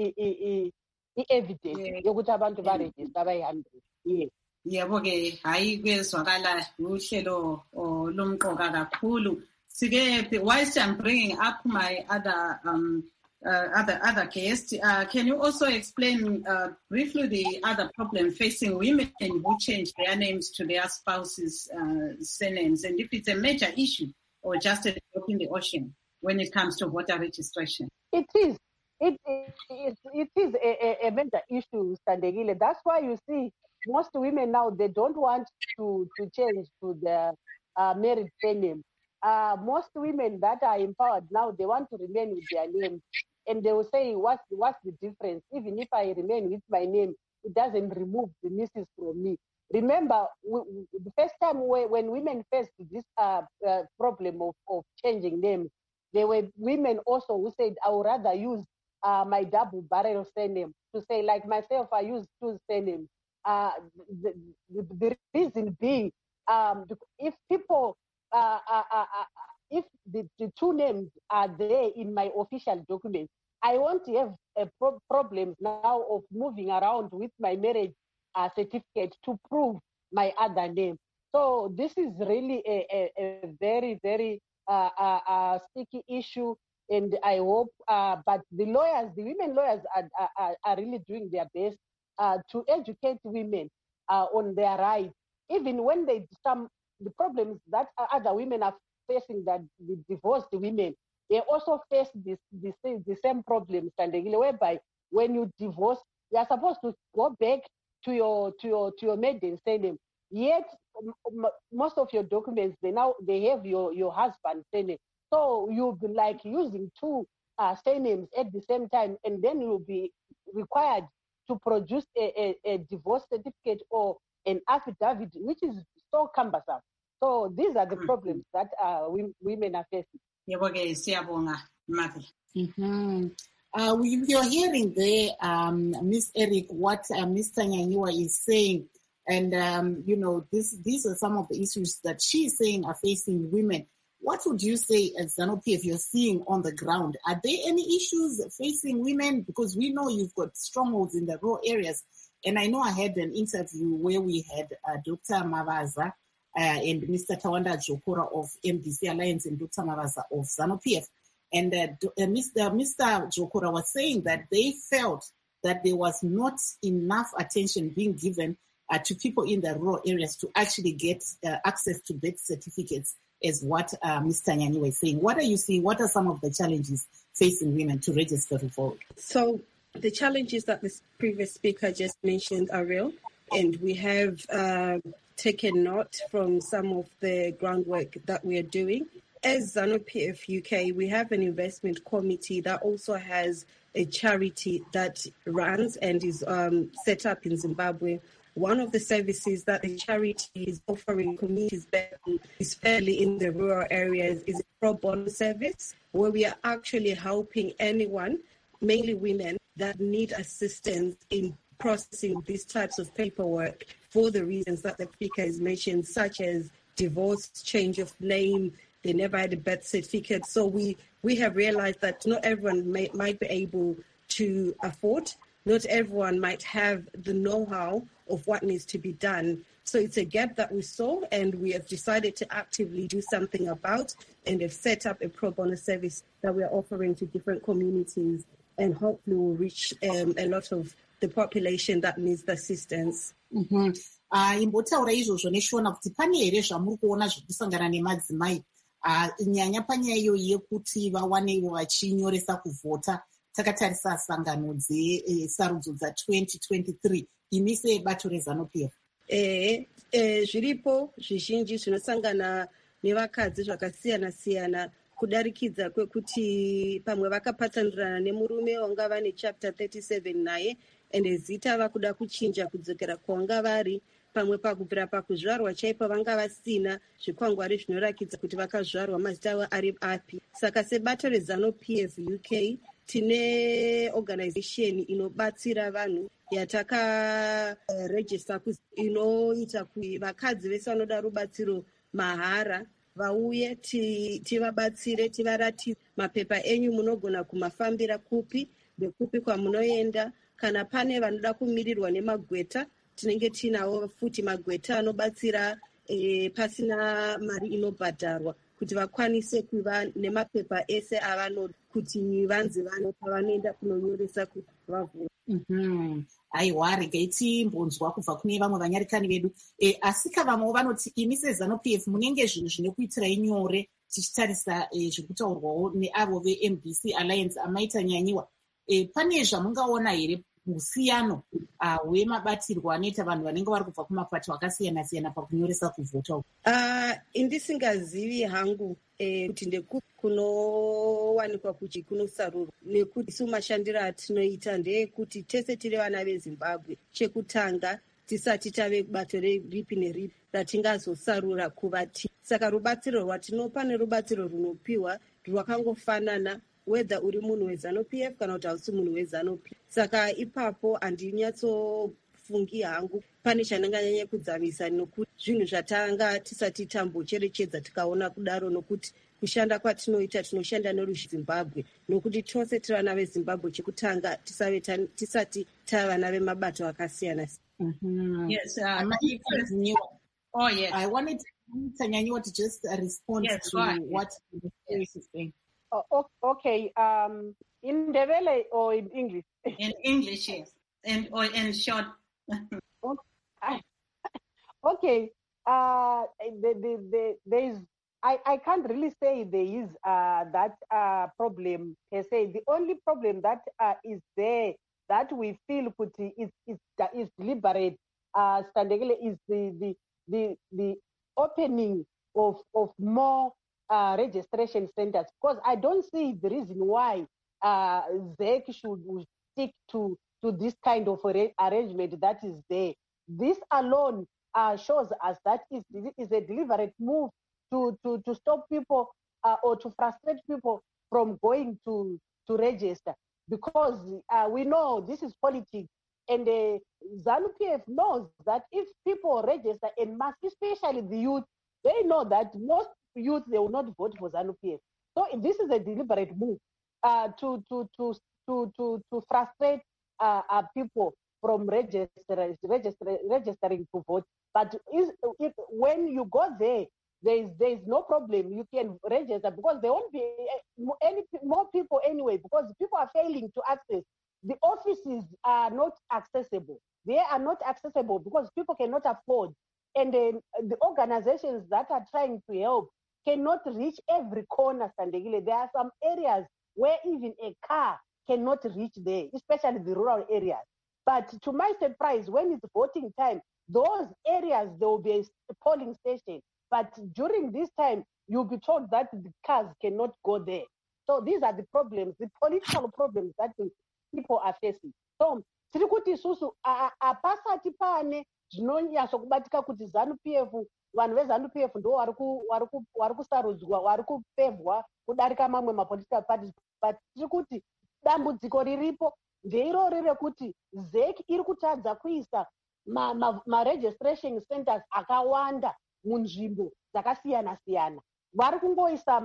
F: i-evidence yokuthi abantu baregister abayi-one hundred. Yes.
A: Yebo-ke hayi kwezwakala uhlelo olumqoka kakhulu. Sike, whilst I'm bringing up my other um, uh, other other guest, uh, can you also explain uh, briefly the other problem facing women who change their names to their spouses' uh, surnames, and if it's a major issue or just a drop in the ocean when it comes to voter registration?
F: It is. It, it, it is a, a major issue, Sandegile. That's why you see most women now, they don't want to, to change to their uh, married surname. Uh, most women that are empowered now, they want to remain with their name. And they will say, what's, what's the difference? Even if I remain with my name, it doesn't remove the missus from me. Remember, we, the first time we, when women faced this uh, uh, problem of, of changing names, there were women also who said, I would rather use uh, my double barrel surname. To say, like myself, I use two surnames. Uh, the, the, the reason being, um, if people, uh, uh, uh, if the, the two names are there in my official documents, I won't have a pro- problem now of moving around with my marriage uh, certificate to prove my other name. So this is really a, a, a very, very uh, uh, uh, sticky issue. And I hope, uh, but the lawyers, the women lawyers are, are, are really doing their best uh, to educate women uh, on their rights. Even when they, some, the problems that other women are facing, that the divorced women, they also face this, this the same problems, whereby when you divorce, you are supposed to go back to your to your to your maiden surname. Yet m- most of your documents, they now they have your your husband's surname. So you'll be like using two uh, surnames at the same time, and then you'll be required to produce a, a, a divorce certificate or an affidavit, which is so cumbersome. So these are the problems that uh, we, women are facing.
B: Mm-hmm. Uh, we, you're hearing there, um, Miss Eric, what uh, Mister Nyanyua is saying, and um, you know, this these are some of the issues that she's saying are facing women. What would you say, as ZANU-P F, you're seeing on the ground? Are there any issues facing women? Because we know you've got strongholds in the rural areas, and I know I had an interview where we had uh, Doctor Mavaza uh, and Mister Tawanda Jokora of M D C Alliance and Doctor Mavaza of ZANU-P F. And uh, uh, Mister Mister Jokora was saying that they felt that there was not enough attention being given uh, to people in the rural areas to actually get uh, access to birth certificates, as what uh, Mister Nyanyua is saying. What are you seeing? What are some of the challenges facing women to register to vote?
G: So the challenges that the previous speaker just mentioned are real, and we have uh, taken note from some of the groundwork that we are doing. As ZANU-P F U K, we have an investment committee that also has a charity that runs and is um, set up in Zimbabwe. One of the services that the charity is offering communities, especially in the rural areas, is a pro bono service, where we are actually helping anyone, mainly women, that need assistance in processing these types of paperwork for the reasons that the speaker has mentioned, such as divorce, change of name, they never had a birth certificate. So we, we have realized that not everyone may, might be able to afford, not everyone might have the know-how of what needs to be done. So it's a gap that we saw, and we have decided to actively do something about, and have set up a pro bono service that we are offering to different communities, and hopefully we'll reach um, a lot of the population that needs the assistance.
B: Mm-hmm. Uh, imbotaura izvozvo neshona kuti pane here zvamuri kuona zvekusangana nemadzimai uh, nyanya panyaya iyo yekuti vawanewo vachinyoresa kuvhota. Takatarisa sangano dzesarudzo dza twenty twenty-three imi sebato rezANU-P F.
G: Eh, eh, zviripo zvizhinji zvinosangana nevakadzi zvakasiyana siyana kudarikidza kwekuti pamwe vakapatsanurana nemurume wanga vane chapter thirty-seven naye ende zita vakuda kuchinja kudzokera kwanga vari. Pamwe pakubvira pakuzvarwa chaipo vanga vasina zvikwangwari zvinorakidza kuti vakazvarwa mazita avo ari api. Saka sebato reZANU-P F U K tine organization inobatsira vanhu yatakarejista uh, inoita kuti vakadzi vese vanoda rubatsiro mahara vauye tivabatsire ti tivaratidze mapepa enyu munogona kumafambira kupi bekupi kwamunoenda. Kana pane vanoda kumirirwa nemagweta tinenge tinawo futi magweta anobatsira e, pasina mari inobhadharwa kuti vakwanise kuva nemapepa ese avanoda kuti vanzi vano pavanoenda kunonyoresa kuti vavhura.
B: Mm-hmm. Aiwa regai timbonzwa kubva kune vamwe vanyarikani vedu e, asika vamwewo vanoti imi seZANU-P F munenge zvinhu zvine kuitirai nyore tichitarisa e, zvekutaurwawo neavo veM B C Alliance amaita nyanyiwa. E, pane zvamungaona here musiyano uh, wemabatirwo anoita vanhu vanenge vari kubva kumapato akasiyana siyana pakunyoresa kuvhota?
G: Uh, indisingazivi hangu eh, kuti ndekuti kunowanikwa kuti kunosarurwa nekuti isu mashandiro atinoita ndeyekuti tese tiri vana veZimbabwe. Chekutanga tisati tave bato ripi neripi ratingazosarura kuvati. Saka rubatsiro rwatinopa nerubatsiro runopiwa rwakangofanana whether uri munhu weZANU-P F kana kuti hausi munhu weZANU-P F. Saka ipapo handinyatsofungi hangu pane chandinganyanya kudzamisa nokuti zvinhu zvatanga tisati tambocherechedza tikaona kudaro, nokuti kushanda kwatinoita tinoshanda neruZimbabwe nokuti tose tiri vana veZimbabwe. Chekutanga tisave tisati tava vana vemabato akasiyana.
B: Mm-hmm.
A: Yes, uh,
B: oh yes. I wanted to, to just respond yes, to right. what the yes. is saying.
F: Oh, okay. Um, in Ndebele or in English?
A: In English, yes. And or in short.
F: Okay. Uh, the, the, the, there is. I, I can't really say there is uh, that uh, problem per se. The only problem that uh, is there that we feel is is is deliberate. Uh, is the the the the opening of of more. Uh, registration centers, because I don't see the reason why uh, Z E C should stick to, to this kind of arra- arrangement that is there. This alone uh, shows us that is is a deliberate move to, to, to stop people uh, or to frustrate people from going to, to register, because uh, we know this is politics, and uh, ZANU-P F knows that if people register en masse, especially the youth, they know that most youth, they will not vote for ZANU-P F. So this is a deliberate move uh, to, to, to, to, to, to frustrate uh, uh, people from registering, registering, registering to vote. But is, it, when you go there, there is, there is no problem. You can register because there won't be any more people anyway, because people are failing to access. The offices are not accessible. They are not accessible because people cannot afford. And then the organizations that are trying to help cannot reach every corner, Sandegile. There are some areas where even a car cannot reach there, especially the rural areas. But to my surprise, when it's voting time, those areas, there will be a polling station. But during this time, you'll be told that the cars cannot go there. So these are the problems, the political problems that the people are facing. So, tiri kuti susu apasati pane zvinonyatso kubatika kuti ZANU-P F vanhu veZANU-P F ndo vari kusarudzwa, vari kupevhwa kudarika mamwe mapolitical parties. But tiri kuti dambudziko riripo ndeirori rekuti Z E C iri kutadza kuisa ma-registration centers akawanda munzvimbo dzakasiyana siyana. Vari kungoisa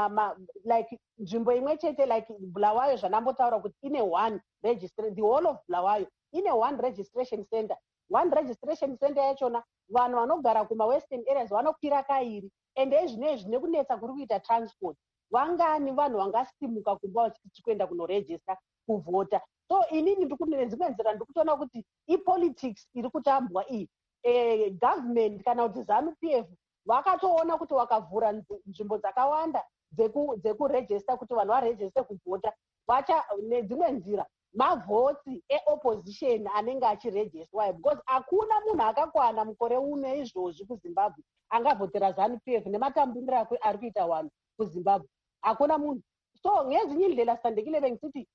F: like nzvimbo imwe chete, like Bulawayo zvanambotaura kuti ine one registration, the whole of Bulawayo ine one registration center. One registration center yachona vanhu vanogara kuma-western areas vanokwira kairi, ende ezvinezvi nekunetsa kuri kuita transport, vangani vanhu vangasimuka kumba vachiti kuenda kunoregister kuvhota. So inini ndikune dzimwe nzira ndikutoona kuti ipolitics iri kutambwa iyi. E, government kana kuti ZANU-P F vakatoona kuti wakavhura nzvimbo dzakawanda dzekuregister kuti vanhu varegister kuvhota, vacha nedzimwe nzira mavhotsi eopposition anenge achirejestwayo, because hakuna munhu akakwana mukore uno izvozvi kuzimbabwe angavhotera zanu p f nematambuniro akwe ari kuita vanhu kuzimbabwe, hakuna munhu. So ngezinye indlela Sandekile bengisiti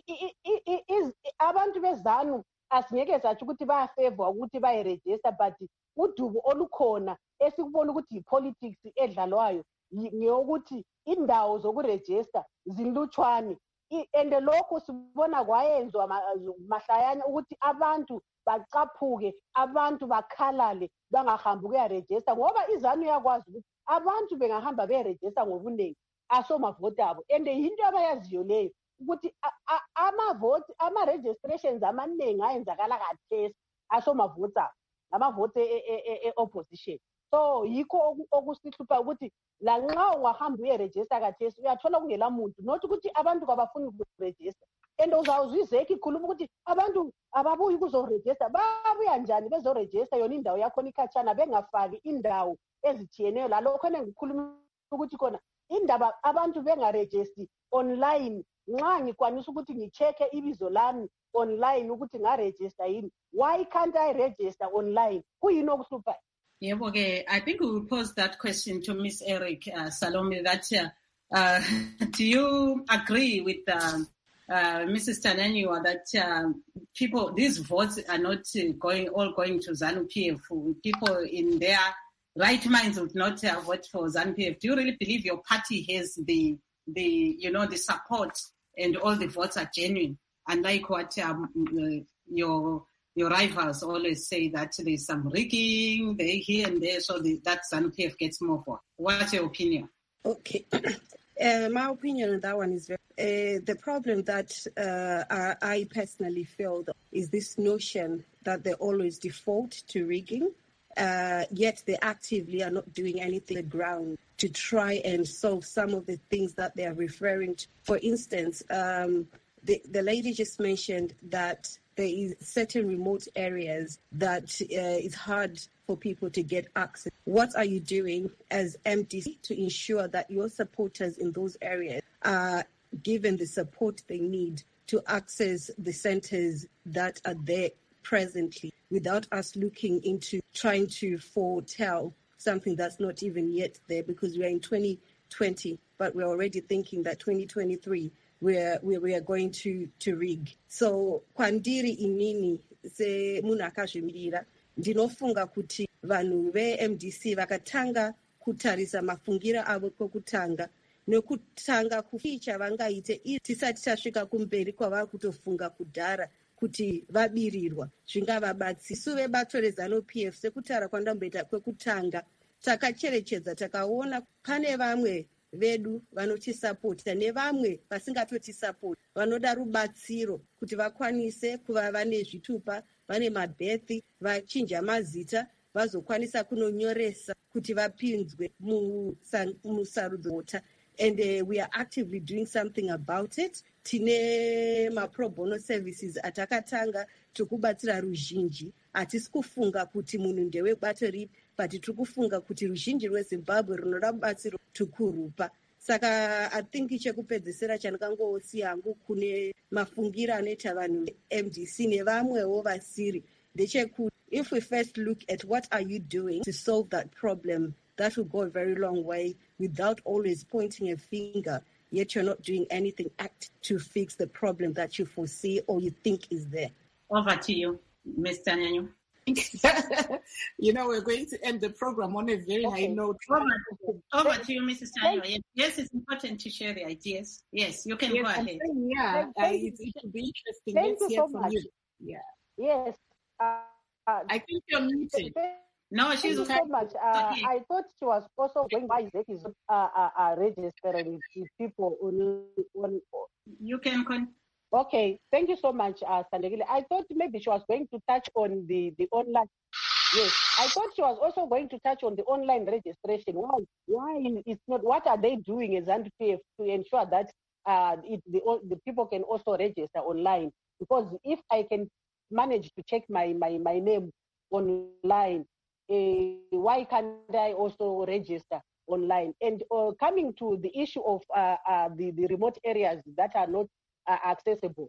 F: abantu bezanu asingeke satsho ukuthi bayafavor ukuthi bayirejista, but udubo olukhona esikubona ukuthi yi-politics edlalwayo ngeyokuthi indawo zokurejista zinlutshwane, and lokhu sibona kwayenzwa mahlayana ukuthi abantu bacaphuke, abantu bakhalale bangahambi ukuyarejista, ngoba izanu yakwazi ukuthi abantu bengahamba beyarejista ngobuningi asomavoti abo, and yinto abayaziyo leyo ukuthi amavoti ama-registrations amaningi ayenzakala kathesi asomavoti abo, amavoti e-opposition. So yikho okusihlupha ukuthi lanxa ungahamba uyerejista kathesi uyathola kungela muntu, not ukuthi abantu kabafuni ukurejista, and uzawuzwizeka ikhuluma ukuthi abantu ababuyi ukuzorejista, babuya njani bezorejista yona indawo yakhona ikhatshana bengafaki indawo ezithiyeneyo. Lalokho enengikhuluma ukuthi khona indaba abantu bengarejisti online, nxa ngikwanisa ukuthi ngicheke ibizo lami online ukuthi ngarejista yini, why can't I register online? Kuyini okuhluphayo?
A: Yeah, okay. I think we will pose that question to Miss Eric uh, Salome. That uh, uh, do you agree with uh, uh, Missus Tananywa that uh, people, these votes are not uh, going all going to ZANU P F? People in their right minds would not uh, vote for ZANU P F. Do you really believe your party has the the you know the support and all the votes are genuine, unlike what um, uh, your Your rivals always say that there's some rigging, they here and there, so the, that ZANU P F gets more for. What's your opinion?
G: Okay. Uh, my opinion on that one is very, uh, the problem that uh, I personally feel is this notion that they always default to rigging, uh, yet they actively are not doing anything on the ground to try and solve some of the things that they are referring to. For instance, um, the, the lady just mentioned that there is certain remote areas that uh, it's hard for people to get access. What are you doing as M D C to ensure that your supporters in those areas are given the support they need to access the centers that are there presently, without us looking into trying to foretell something that's not even yet there, because we are in twenty twenty, but we're already thinking that twenty twenty-three Where, where we are going to, to rig. So kwandiri inini se munhu akazvimirira ndinofunga kuti vanhu ve-M D C vakatanga kutarisa mafungira avo kwekutanga nekutanga kuficha vangaite tisati tasvika kumberi kwavari kutofunga kudhara kuti vabirirwa zvingavabatsira. Isu vebato reZANU P F sekutaura kwandamboita kwekutanga takacherechedza takaona pane vamwe vedu vanotisapota nevamwe vasingatoti vanoda rubatsiro kuti vakwanise kuva vane zvitupa, vane mabhethi, vachinja mazita vazokwanisa kunonyoresa kuti vapinzwe musarudzo. And uh, we are actively doing something about it. Tine ma-pro bono services atakatanga tokubatsira ruzhinji. Hatisi kufunga kuti munhu ndewebato ripi, but tiri kufunga kuti ruzhinji rweZimbabwe runoda rubatsiro tukurupa. Saka I think chekupedzisira chandakangosiya hangu kune mafungira anoita vanhu M D C nevamwewo vasiri ndechekuti if we first look at what are you doing to solve that problem, that will go a very long way without always pointing a finger, yet you're not doing anything act to fix the problem that you foresee or you think is there.
A: Over to you, Miz Tananywa.
B: You know, we're going to end the program on a very okay. high note.
A: Over, over to you, Missus Tananywa. Yes, yes, it's important to share the ideas. Yes, you can
B: yes,
A: go ahead.
B: Saying, yeah, uh, it, it will be interesting.
F: Thank
B: Let's
F: you
B: hear
F: so
B: from
F: much.
B: you. Yeah.
F: Yes. Uh, uh,
B: I think you're muted.
A: No, she's
F: Thank you so much. Uh,
A: okay.
F: I thought she was also going by Isaac is uh, uh, uh, registering with people on, on.
A: You can con-
F: Okay, thank you so much, uh, Sandekile. I thought maybe she was going to touch on the, the online. Yes, I thought she was also going to touch on the online registration. Why? Why it's not? What are they doing as ZANU P F to ensure that uh, it, the the people can also register online? Because if I can manage to check my my, my name online, uh, why can't I also register online? And uh, coming to the issue of uh, uh, the the remote areas that are not uh, accessible.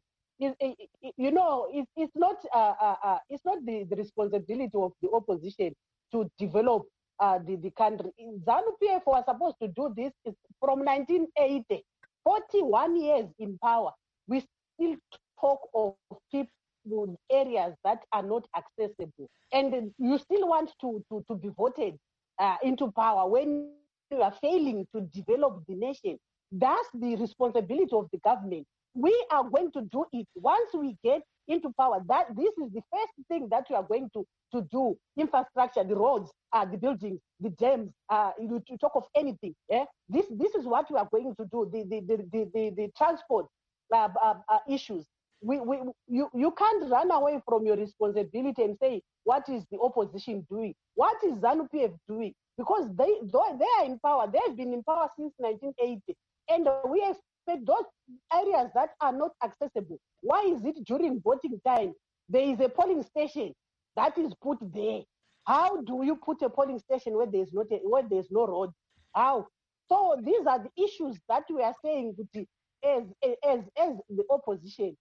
F: is, you know, it's, it's not uh, uh, uh, it's not the, the responsibility of the opposition to develop uh, the, the country. ZANU-P F was supposed to do this from nineteen eighty, forty-one years in power. We still talk of people, areas that are not accessible. And you still want to, to, to be voted uh, into power when you are failing to develop the nation. That's the responsibility of the government. We are going to do it once we get into power. That this is the first thing that we are going to, to do. Infrastructure, the roads, uh, the buildings, the dams, uh, you, you talk of anything. Yeah? This this is what we are going to do. The the the the, the, the transport uh, uh, uh, issues. We, we you, you can't run away from your responsibility and say, what is the opposition doing? What is ZANU-P F doing? Because they they are in power. They've been in power since nineteen eighty. And we expect those areas that are not accessible. Why is it during voting time, there is a polling station that is put there? How do you put a polling station where there's not a, where there's no road? How? So these are the issues that we are saying as, as, as the opposition.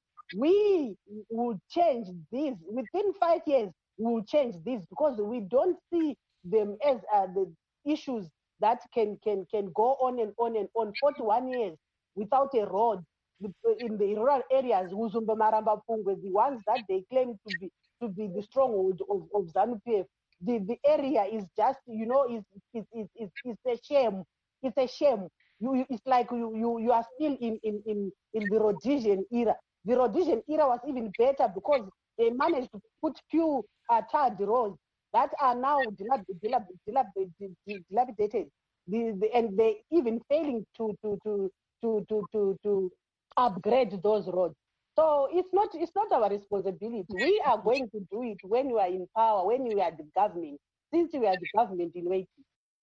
F: We will change this. Within five years, we will change this because we don't see them as uh, the issues that can, can, can go on and on and on. forty-one years without a road in the rural areas, Uzumba, Maramba, Pungwe, the ones that they claim to be to be the stronghold of, of ZANU-P F. The, the area is just, you know, it's, it's, it's, it's a shame. It's a shame. You, it's like you, you, you are still in, in, in, in the Rhodesian era. The Rhodesian era was even better because they managed to put few uh, tarred roads that are now dilap- dilap- dilap- dilapidated. The, the, and they even failing to to, to, to, to, to, to upgrade those roads. So it's not it's not our responsibility. We are going to do it when we are in power, when we are the government, since we are the government in waiting.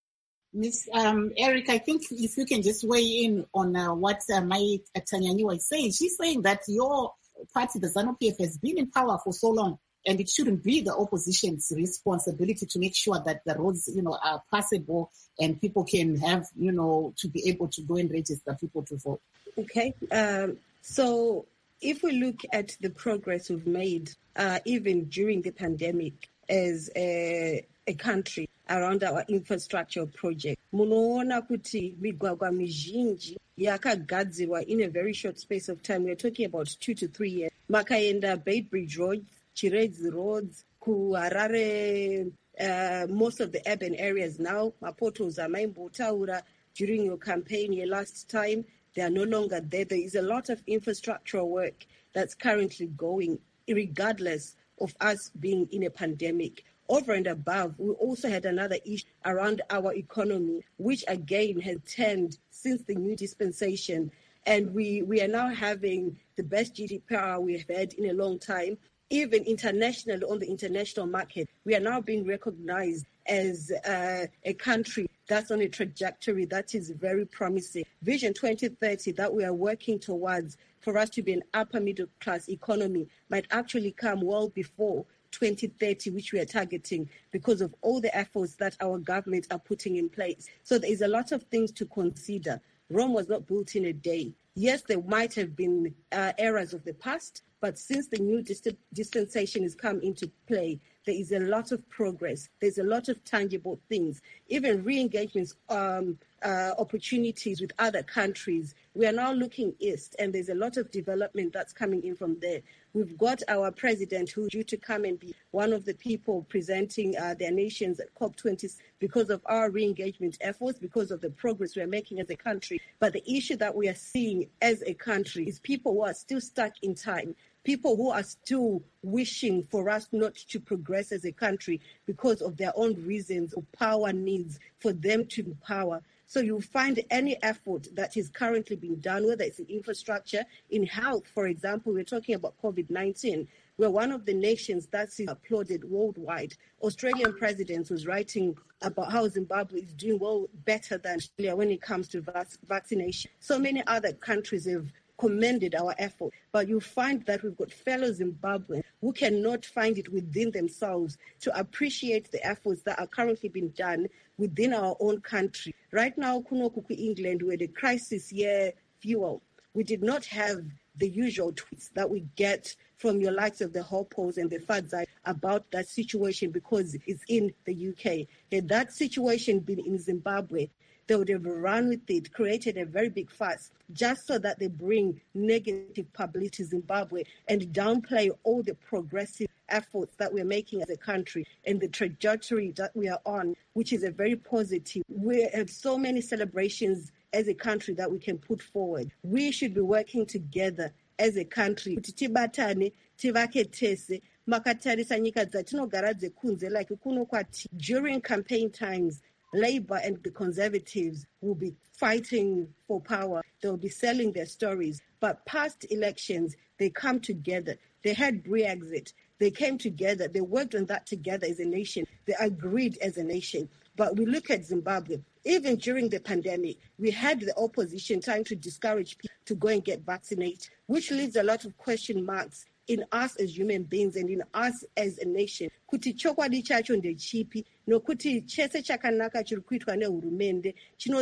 B: Miss Um, Eric, I think if you can just weigh in on uh, what uh, Mai Tanyanywa is saying. She's saying that your party, the ZANU-P F, has been in power for so long, and it shouldn't be the opposition's responsibility to make sure that the roads, you know, are passable and people can have, you know, to be able to go and register people to vote.
G: Okay. Um, so if we look at the progress we've made, uh, even during the pandemic as a, a country around our infrastructure project, munoona kuti migwagwa mizhinji yakagadzirwa in a very short space of time. We're talking about two to three years. Makaenda Beitbridge Road, Chiredzi Roads, Kuharare, uh, most of the urban areas now, Mapoto Zamaimbo Taura, during your campaign here last time, they are no longer there. There is a lot of infrastructural work that's currently going, regardless of us being in a pandemic. Over and above, we also had another issue around our economy, which again has turned since the new dispensation. And we, we are now having the best G D P we've had in a long time. Even internationally, on the international market, we are now being recognized as uh, a country that's on a trajectory that is very promising. Vision twenty thirty that we are working towards for us to be an upper middle class economy might actually come well before twenty thirty, which we are targeting, because of all the efforts that our government are putting in place. So there is a lot of things to consider. Rome was not built in a day. Yes, there might have been uh, errors of the past, but since the new dist- dispensation has come into play, there is a lot of progress. There's a lot of tangible things, even re-engagements, um, uh, opportunities with other countries. We are now looking east, and there's a lot of development that's coming in from there. We've got our president who's due to come and be one of the people presenting uh, their nations at COP twenty because of our re-engagement efforts, because of the progress we're making as a country. But the issue that we are seeing as a country is people who are still stuck in time, people who are still wishing for us not to progress as a country because of their own reasons or power needs for them to empower. So you'll find any effort that is currently being done, whether it's in infrastructure, in health, for example, we're talking about COVID nineteen. We're one of the nations that's applauded worldwide. Australian president was writing about how Zimbabwe is doing well, better than Australia when it comes to vac- vaccination. So many other countries have commended our effort, but you find that we've got fellow Zimbabweans who cannot find it within themselves to appreciate the efforts that are currently being done within our own country. Right now, Kunokuku, England, we're the crisis year fuel. We did not have the usual tweets that we get from your likes of the Hopos and the Fadzai about that situation because it's in the U K. Had that situation been in Zimbabwe, they would have run with it, created a very big fuss, just so that they bring negative publicity to Zimbabwe and downplay all the progressive efforts that we're making as a country and the trajectory that we are on, which is a very positive. We have so many celebrations as a country that we can put forward. We should be working together as a country kuti tibatane tivake tese makatarisa nyika dzatinogara dzekunze like kuno kwati. During campaign times, Labour and the Conservatives will be fighting for power. They'll be selling their stories. But past elections, they come together. They had Brexit. They came together. They worked on that together as a nation. They agreed as a nation. But we look at Zimbabwe. Even during the pandemic, we had the opposition trying to discourage people to go and get vaccinated, which leaves a lot of question marks in us as human beings and in us as a nation. Kuti chokwadi chacho ndechipi nokuti chese chakanaka chiri kuitwa nehurumende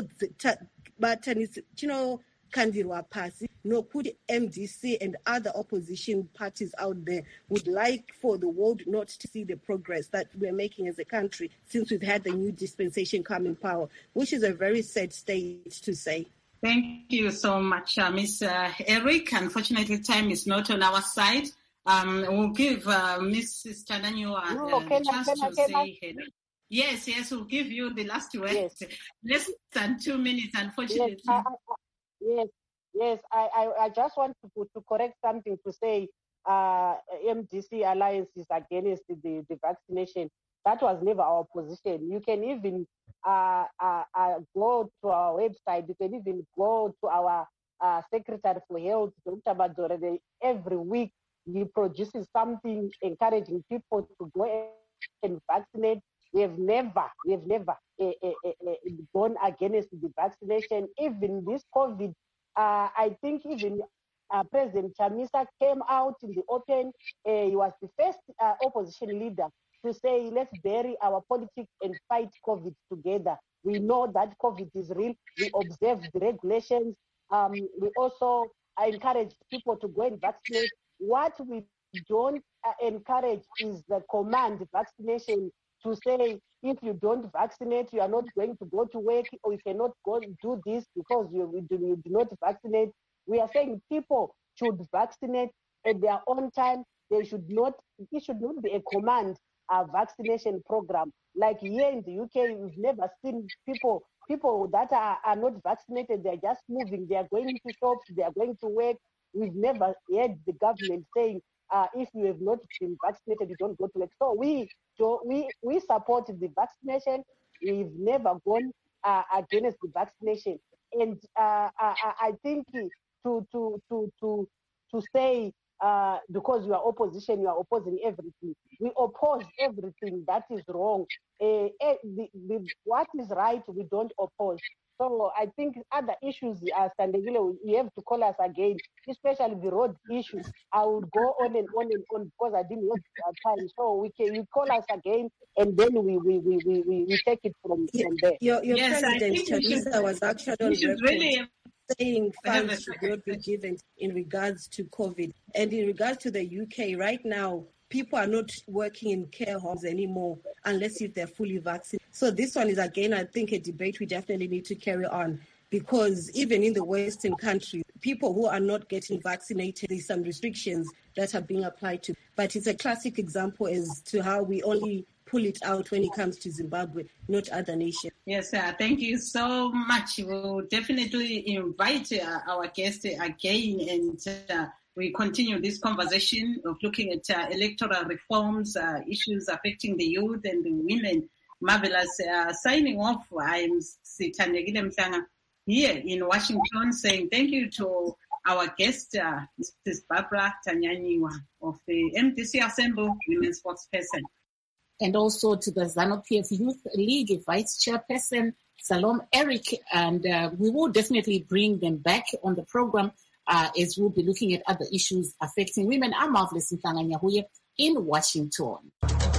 G: chinokandirwa pasi nokuti M D C and other opposition parties out there would like for the world not to see the progress that we're making as a country since we've had the new dispensation come in power, which is a very sad state to say.
A: Thank you so much, uh, Miss Uh, Eric. Unfortunately, time is not on our side. Um, we'll give uh, Missus Chananyua
F: No,
A: uh, the
F: can I-
A: chance
F: can I-
A: to
F: can
A: say
F: I-
A: hello. Yes, yes, we'll give you the last word.
F: Yes.
A: Less than two minutes,
F: Yes,
A: unfortunately.
F: I, I, I- yes, yes. I, I, I just want to to correct something to say. Uh, M D C Alliance is against the, the vaccination. That was never our position. You can even uh, uh, uh, go to our website. You can even go to our uh, Secretary for Health, Doctor Madore. Every week he produces something encouraging people to go and vaccinate. We have never, we have never uh, uh, uh, gone against the vaccination. Even this COVID, uh, I think even uh, President Chamisa came out in the open. Uh, he was the first uh, opposition leader to say, let's bury our politics and fight COVID together. We know that COVID is real. We observe the regulations. Um, we also encourage people to go and vaccinate. What we don't uh, encourage is the command vaccination, to say if you don't vaccinate, you are not going to go to work, or you cannot go do this because you, you, do, you do not vaccinate. We are saying people should vaccinate at their own time. They should not, it should not be a command uh, vaccination program. Like here in the U K, we've never seen people people that are, are not vaccinated, they're just moving, they are going to shops, they are going to work. We've never heard the government saying, uh, if you have not been vaccinated, you don't go to work. So we so we, we support the vaccination. We've never gone uh, against the vaccination. And uh, I, I think to to to to to say uh, because you are opposition, you are opposing everything. We oppose everything that is wrong. Uh, the, the, what is right, we don't oppose. So I think other issues are Sandegile, you have to call us again, especially the road issue. I would go on and on and on because I didn't have time. So we can you call us again, and then we we we we, we, we take it from, from there.
G: Your, your
A: Yes, I
G: president,
A: think we should-
G: Chamisa, was actually on
A: We should
G: record
A: really
G: saying
A: have a
G: funds should not be given in regards to COVID. And in regards to the U K, right now, people are not working in care homes anymore unless if they're fully vaccinated. So this one is, again, I think, a debate we definitely need to carry on, because even in the Western countries, people who are not getting vaccinated, there's some restrictions that are being applied to. But it's a classic example as to how we only pull it out when it comes to Zimbabwe, not other nations.
A: Yes, uh, thank you so much. We'll definitely invite uh, our guest again, and uh, we continue this conversation of looking at uh, electoral reforms, uh, issues affecting the youth and the women. Marvelous. Uh, signing off, I'm Sithandegile Mhlanga here in Washington, saying thank you to our guest, uh, Missus Barbara Tanyanyiwa of the M D C Assembly Women's Spokesperson.
B: And also to the ZANU-P F Youth League Vice Chairperson, Salome Eric. And uh, we will definitely bring them back on the program uh, as we'll be looking at other issues affecting women. I'm Marvelous Mhlanga Nyahuye in Washington.